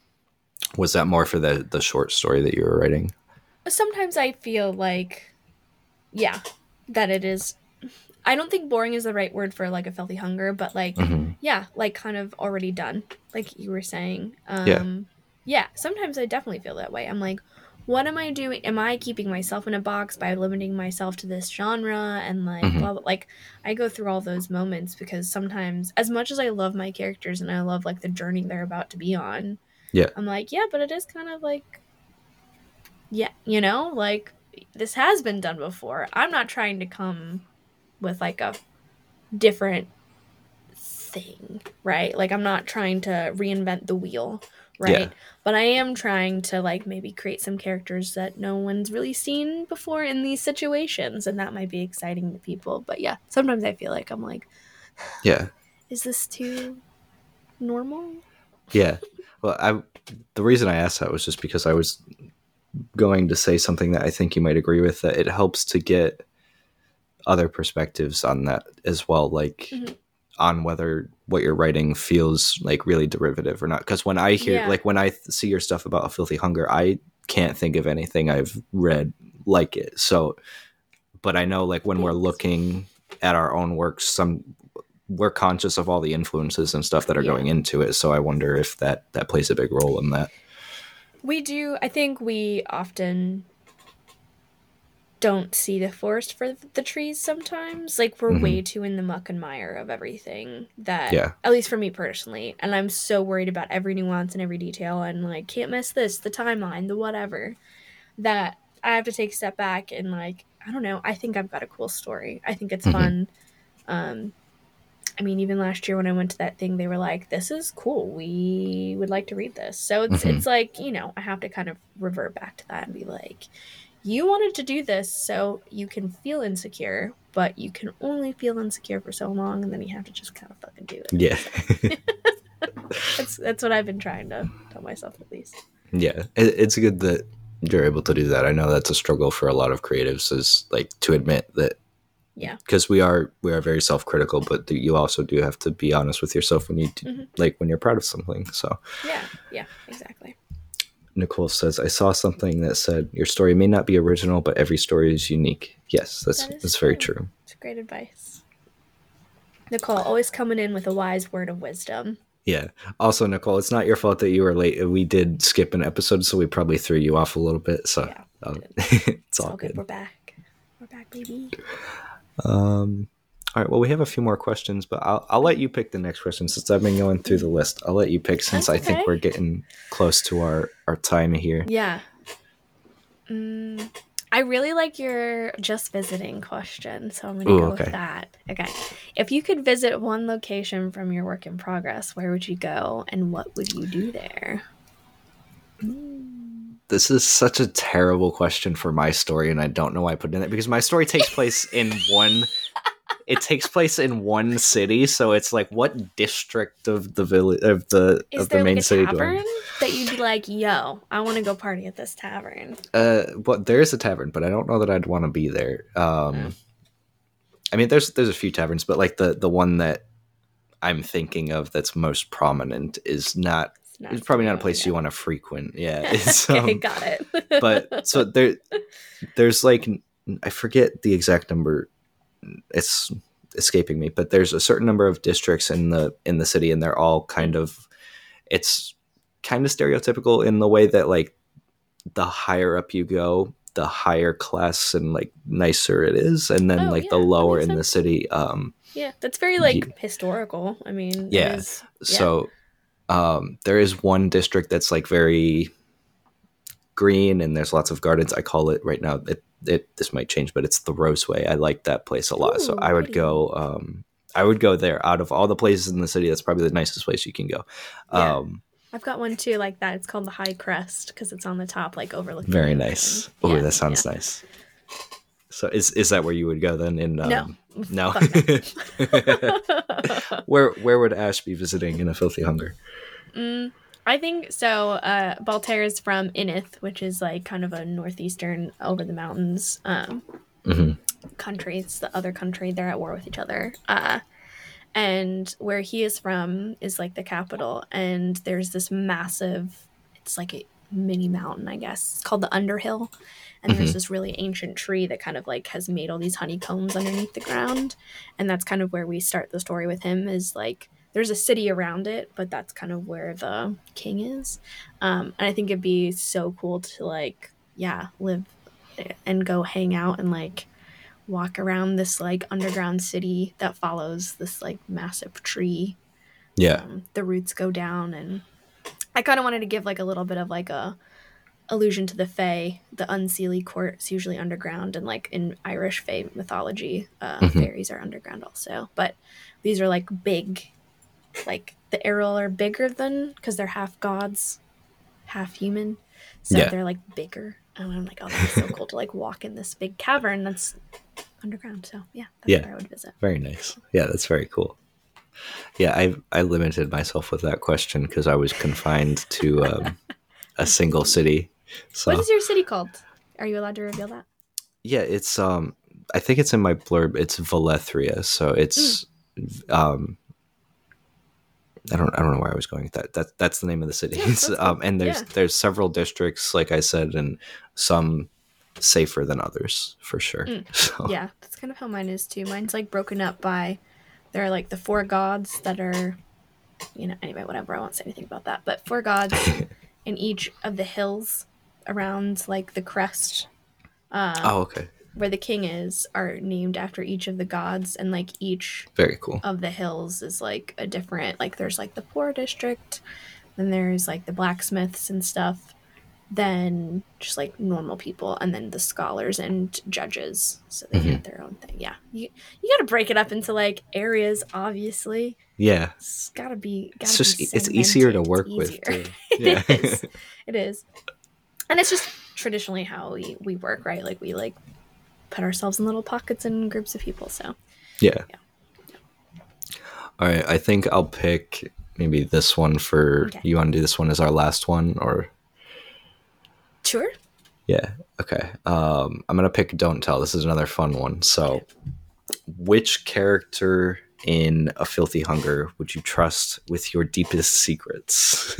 was that more for the the short story that you were writing? Sometimes I feel like, yeah, that it is. I don't think boring is the right word for like a filthy hunger, but like, Mm-hmm. yeah, like kind of already done, like you were saying. Yeah. Um, yeah, sometimes I definitely feel that way. I'm like, what am I doing? Am I keeping myself in a box by limiting myself to this genre and like Mm-hmm. blah blah? Like, I go through all those moments because sometimes, as much as I love my characters and I love like the journey they're about to be on, Yeah. I'm like, yeah, but it is kind of like, yeah, you know, like this has been done before. I'm not trying to come with like a different thing, right? Like I'm not trying to reinvent the wheel, Yeah. right? But I am trying to like maybe create some characters that no one's really seen before in these situations, and that might be exciting to people. But yeah, sometimes I feel like I'm like, Yeah. is this too normal? Yeah. Well, I the reason I asked that was just because I was going to say something that I think you might agree with, that it helps to get other perspectives on that as well, like Mm-hmm. on whether what you're writing feels like really derivative or not. Because when I hear, Yeah. like, when I th- see your stuff about A Filthy Hunger, I can't think of anything I've read like it. So, but I know, like, when we're Thanks. looking at our own works, some we're conscious of all the influences and stuff that are Yeah. going into it. So I wonder if that that plays a big role in that. We do. I think we often don't see the forest for the trees sometimes. Like we're Hmm. way too in the muck and mire of everything that, Yeah. at least for me personally, and I'm so worried about every nuance and every detail and like can't miss this, the timeline, the whatever, that I have to take a step back and like, I don't know, I think I've got a cool story. I think it's Hmm. fun. Um I mean, even last year when I went to that thing, they were like, "This is cool. We would like to read this." So it's Hmm. it's like, you know, I have to kind of revert back to that and be like, "You wanted to do this, so you can feel insecure, but you can only feel insecure for so long, and then you have to just kind of fucking do it." Yeah. So that's that's what I've been trying to tell myself at least. Yeah, it, it's good that you're able to do that. I know that's a struggle for a lot of creatives, is like to admit that, Yeah. because we are we are very self-critical, but you also do have to be honest with yourself when you do, Hmm. like when you're proud of something. So Yeah. Yeah. Exactly. Nicole says, I saw something that said your story may not be original, but every story is unique. Yes, that's That is that's very true. true. It's great advice. Nicole always coming in with a wise word of wisdom. Yeah. Also, Nicole, it's not your fault that you were late. We did skip an episode, so we probably threw you off a little bit. So Yeah. uh, Did. it's It's all all good. good. We're back. back, baby. Um, all right. Well, we have a few more questions, but I'll I'll let you pick the next question since I've been going through the list. I'll let you pick since That's I think okay. we're getting close to our our time here. Yeah. Mm, I really like your just visiting question, so I'm going to Ooh, go okay. with that. Okay. If you could visit one location from your work in progress, where would you go and what would you do there? This is such a terrible question for my story, and I don't know why I put it in it because my story takes place in one. It takes place in one city, so it's like, what district of the village of the Is of the there main like a city do tavern I? that you'd be like, yo, I want to go party at this tavern? Uh, but there is a tavern, but I don't know that I'd want to be there. Um, Yeah. I mean, there's there's a few taverns, but like the the one that I'm thinking of that's most prominent is not. It's not It's probably city not a one, place yeah. you want to frequent. Yeah, it's Okay, um, got it. but so there, there's like I forget the exact number. It's escaping me, but there's a certain number of districts in the in the city, and they're all kind of. It's kind of stereotypical in the way that like the higher up you go, the higher class and like nicer it is, and then Oh, like the yeah, that lower makes in the sense. city, um, Yeah, that's very y- like historical. I mean, it yeah. is. Yeah. So um, there is one district that's like very green, and there's lots of gardens. I call it right now. It, it this might change, but it's the Roseway. I like that place a lot, so Ooh, I would pretty. go. Um, I would go there. Out of all the places in the city, that's probably the nicest place you can go. Yeah. Um, I've got one too like that. It's called the High Crest because it's on the top, like overlooking. very the nice. ocean. Oh, Yeah, that sounds yeah. nice. So is is that where you would go then? In um, No. no. Fuck where where would Ash be visiting in A Filthy Hunger? Mm, I think so. Uh, Baltair is from Inith, which is like kind of a northeastern over the mountains um, Mm-hmm. country. It's the other country. They're at war with each other. Uh, and where he is from is like the capital. And there's this massive, it's like a mini mountain, I guess. It's called the Underhill. And there's Mm-hmm. this really ancient tree that kind of like has made all these honeycombs underneath the ground. And that's kind of where we start the story with him is like, there's a city around it, but that's kind of where the king is. Um, and I think it'd be so cool to like, yeah, live and go hang out and like walk around this like underground city that follows this like massive tree. Yeah. Um, the roots go down, and I kind of wanted to give like a little bit of like a allusion to the Fae. The Unseelie court's usually underground, and like in Irish Fae mythology, uh, Mm-hmm. fairies are underground also. But these are like big, like the Errol are bigger than because they're half gods, half human, so Yeah. they're like bigger. And I'm like, oh, that'd be so cool to like walk in this big cavern that's underground. So yeah, that's Yeah. where I would visit. Very nice. Yeah, that's very cool. Yeah, I I limited myself with that question because I was confined to um, a single city. So What is your city called? Are you allowed to reveal that? yeah, it's um I think it's in my blurb. It's Valethria, so it's Mm. um I don't I don't know where I was going with that. That that's the name of the city. Yeah, that's um, cool. and there's Yeah. there's several districts, like I said, and some safer than others for sure. Mm. So Yeah, that's kind of how mine is too. Mine's like broken up by there are like the four gods that are, you know, anyway, whatever. I won't say anything about that. But four gods in each of the hills around like the crest. Uh, oh, okay, where the king is are named after each of the gods, and like each very cool. of the hills is like a different, like there's like the poor district, then there's like the blacksmiths and stuff, then just like normal people, and then the scholars and judges, so they Mhm. have their own thing. Yeah, you you got to break it up into like areas, obviously. Yeah, It's gotta be gotta it's just be it's easier to segmented. work It's with easier. too. Yeah, It is. It is. And it's just traditionally how we, we work, right? Like we like put ourselves in little pockets and groups of people. So yeah. Yeah. All right, I think I'll pick maybe this one for Okay. you. Want to do this one as our last one, or sure. yeah? Okay. Um, I'm gonna pick Don't Tell. This is another fun one. So, which character in A Filthy Hunger would you trust with your deepest secrets?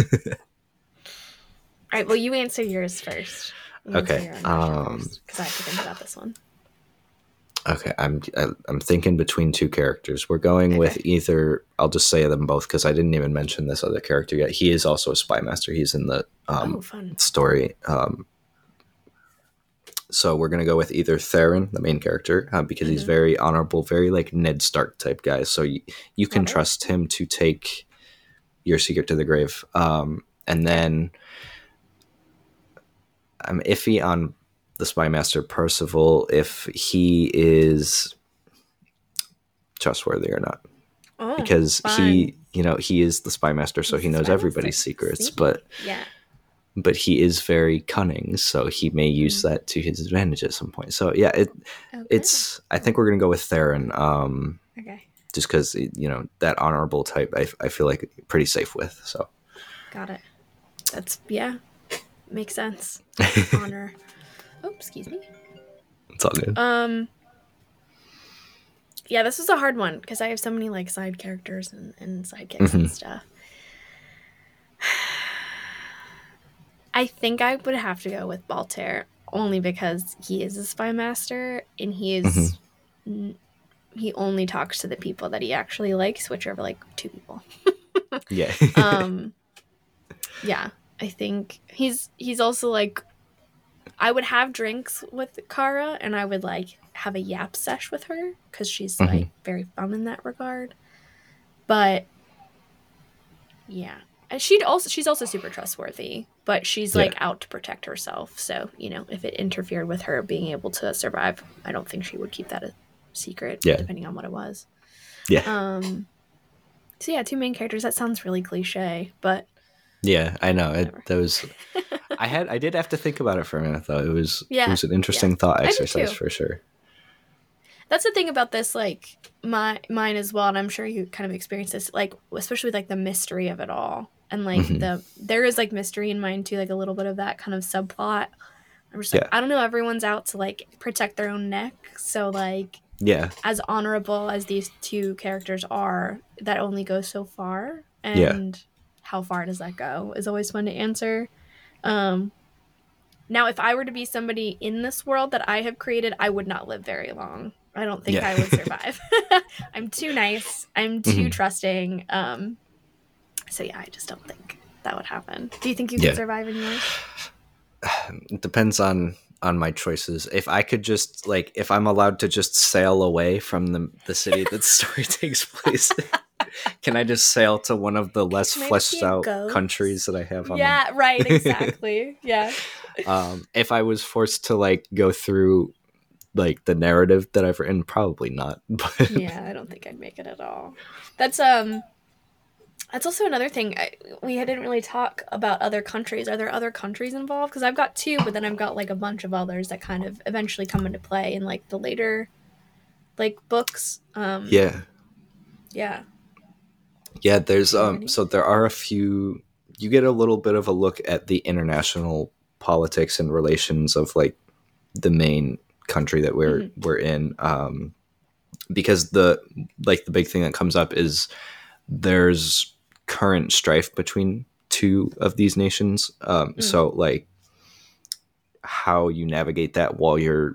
All right. Well, you answer yours first. You Okay, um, because I have to think about this one. Okay, I'm I, I'm thinking between two characters. We're going with Okay. either. I'll just say them both because I didn't even mention this other character yet. He is also a spy master. He's in the um, Oh, fun. story. Um, So we're gonna go with either Theron, the main character, uh, because he's Mm-hmm. very honorable, very like Ned Stark type guy. So you, you can Love it. trust him to take your secret to the grave. Um, and then I'm iffy on the Spy Master Percival if he is trustworthy or not, Oh, because fun. he, you know, he is the Spy Master, so He's he the knows Spy everybody's Master. secrets, Sneaky. but Yeah. but he is very cunning, so he may use Mm. that to his advantage at some point. So yeah, it Okay. it's. I think we're gonna go with Theron, um, Okay. just because you know that honorable type. I, I feel like pretty safe with. So Got it. That's yeah. Makes sense. Honor. Oh, excuse me. it's all good. Um. Yeah, this was a hard one because I have so many like side characters and, and sidekicks Mhm. and stuff. I think I would have to go with Baltair only because he is a spy master and he is n- he only talks to the people that he actually likes, which are like two people. Yeah. um yeah, I think he's he's also like I would have drinks with Kara and I would like have a yap sesh with her because she's Mhm. like very fun in that regard. But yeah, and she'd also she's also super trustworthy, but she's Yeah. like out to protect herself. So you know, if it interfered with her being able to survive, I don't think she would keep that a secret. Yeah. Depending on what it was. Yeah. Um. So yeah, two main characters. That sounds really cliche, but Yeah, I know. It, whatever. that was. I had. I did have to think about it for a minute, though. It was. It Yeah, was an interesting yeah. thought I did exercise too. for sure. That's the thing about this, like my mine as well, and I'm sure you kind of experienced this, like especially with, like the mystery of it all, and like Mhm. the there is like mystery in mine too, like a little bit of that kind of subplot. I'm just like, Yeah. I don't know, everyone's out to like protect their own neck, so like Yeah. as honorable as these two characters are, that only goes so far, Yeah. and how far does that go is always fun to answer. Um, now, if I were to be somebody in this world that I have created, I would not live very long. I don't think Yeah. I would survive. I'm too nice. I'm too Mhm. trusting. Um, so yeah, I just don't think that would happen. Do you think you Yeah. could survive in yours? It depends on on my choices. If I could just like, if I'm allowed to just sail away from the the city that the story takes place, can I just sail to one of the less Can I just be fleshed a out ghost? countries that I have on Yeah, right, exactly. Yeah. the um if I was forced to like go through like the narrative that I've written, probably not. But Yeah, I don't think I'd make it at all. That's um that's also another thing. I, we didn't really talk about other countries. Are there other countries involved? Because I've got two, but then I've got like a bunch of others that kind of eventually come into play in like the later like books. Um yeah. yeah. Yeah, there's Do you have um any? so there are a few. You get a little bit of a look at the international politics and relations of like the main country that we're Mhm. we're in, um because the like the big thing that comes up is there's current strife between two of these nations, um Mm. so like how you navigate that while your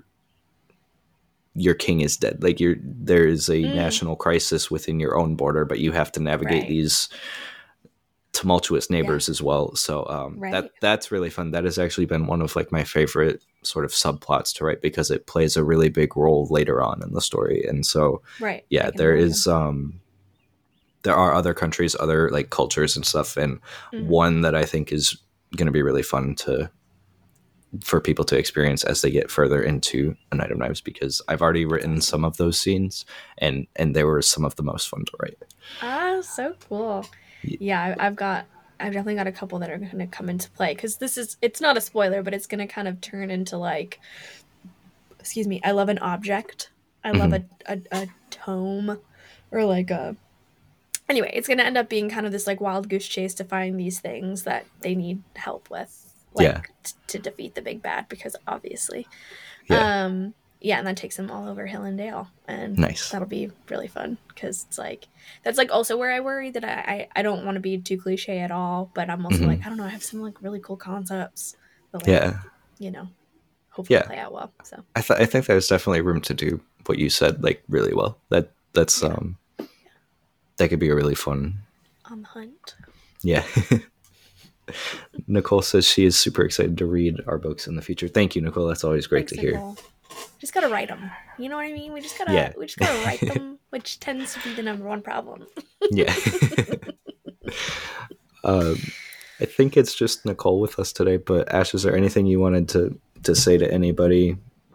your king is dead, like you're there is a Mm. national crisis within your own border, but you have to navigate Right. these tumultuous neighbors as well. So um, Right. that that's really fun. That has actually been one of like my favorite sort of subplots to write because it plays a really big role later on in the story. And so Right. yeah, I can there imagine. is um, there are other countries, other like cultures and stuff, and Mhm. one that I think is going to be really fun to for people to experience as they get further into A Night of Knives, because I've already written some of those scenes and and they were some of the most fun to write. Ah, so cool. Ye- Yeah, I, I've got, I've definitely got a couple that are going to come into play because this is, it's not a spoiler, but it's going to kind of turn into like, excuse me, I love an object. I love a, a, a tome or like a, anyway, it's going to end up being kind of this like wild goose chase to find these things that they need help with, like Yeah. t- to defeat the big bad, because obviously. Yeah. Um, yeah, and that takes them all over Hill and Dale, and Nice. that'll be really fun because it's like that's like also where I worry that I I, I don't want to be too cliche at all, but I'm also Mhm. like I don't know, I have some like really cool concepts, but like Yeah. you know, hopefully Yeah. play out well. So I th- I think there's definitely room to do what you said like really well. That that's Yeah. um that could be a really fun. on the hunt. Yeah. Nicole says she is super excited to read our books in the future. Thank you, Nicole. That's always great Thanks, to Nicole. hear. Just gotta write them. You know what I mean? We just gotta, Yeah. we just gotta write them, which tends to be the number one problem. Yeah. um, I think it's just Nicole with us today. But Ash, is there anything you wanted to to say to anybody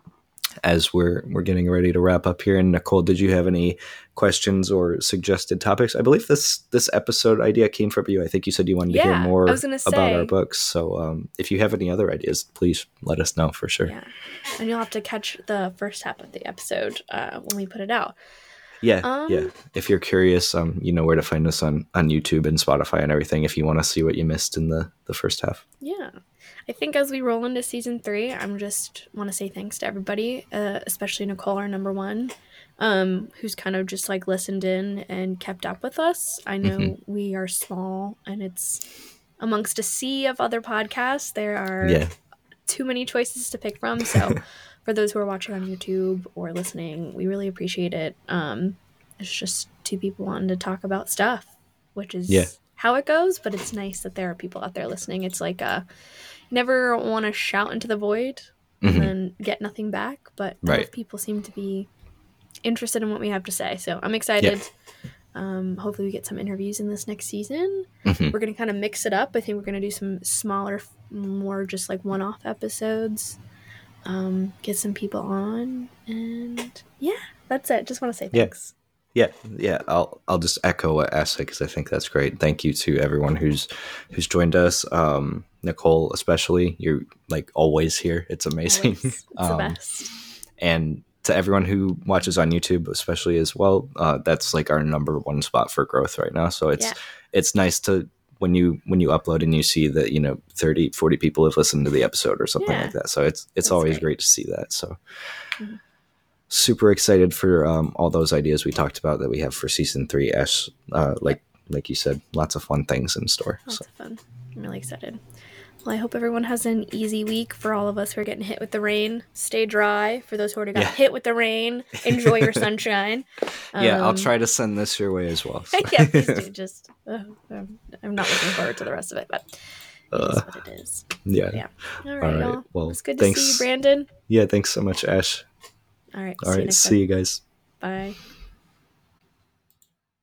as we're we're getting ready to wrap up here? And Nicole, did you have any questions or suggested topics? I believe this this episode idea came from you. I think you said you wanted Yeah, to hear more I was gonna about our say. books. So um, if you have any other ideas, please let us know for sure. Yeah, and you'll have to catch the first half of the episode uh, when we put it out. Yeah, Um, yeah. If you're curious, um, you know where to find us on, on YouTube and Spotify and everything if you want to see what you missed in the, the first half. Yeah. I think as we roll into season three, I'm just want to say thanks to everybody, uh, especially Nicole, our number one, um, who's kind of just like listened in and kept up with us. I know Mm-hmm. we are small and it's amongst a sea of other podcasts. There are Yeah. too many choices to pick from. So for those who are watching on YouTube or listening, we really appreciate it. Um, it's just two people wanting to talk about stuff, which is Yeah. how it goes, but it's nice that there are people out there listening. It's like uh you never want to shout into the void and Mm-hmm. then get nothing back, but Right. enough people seem to be interested in what we have to say. So I'm excited. Yeah. Um, hopefully we get some interviews in this next season. Mm-hmm. We're going to kind of mix it up. I think we're going to do some smaller, more just like one-off episodes. Um, get some people on, and yeah, that's it. Just want to say Yeah. thanks. Yeah, yeah. I'll I'll just echo what Ash said because I think that's great. Thank you to everyone who's who's joined us. Um, Nicole, especially, you're like always here. It's amazing. Always. It's um, the best. And to everyone who watches on YouTube, especially as well, uh, that's like our number one spot for growth right now. So it's Yeah. it's nice to when you when you upload and you see that you know thirty, forty people have listened to the episode or something Yeah. like that. So it's it's That's always great. great to see that. So. Mhm. Super excited for um, all those ideas we talked about that we have for season three. Ash, uh, like like you said, lots of fun things in store. Lots So of fun. I'm really excited. Well, I hope everyone has an easy week. For all of us who are getting hit with the rain, stay dry. For those who already got Yeah. hit with the rain, enjoy your sunshine. yeah, I'll Um, try to send this your way as well. So. yeah, please do. Just, uh, um, I'm not looking forward to the rest of it, but it is Uh, what it is. yeah. Yeah. All right, All right. y'all. Well, It's good to thanks. see you, Brandon. Yeah, thanks so much, Ash. All right. All see you right, next see time. you guys. Bye.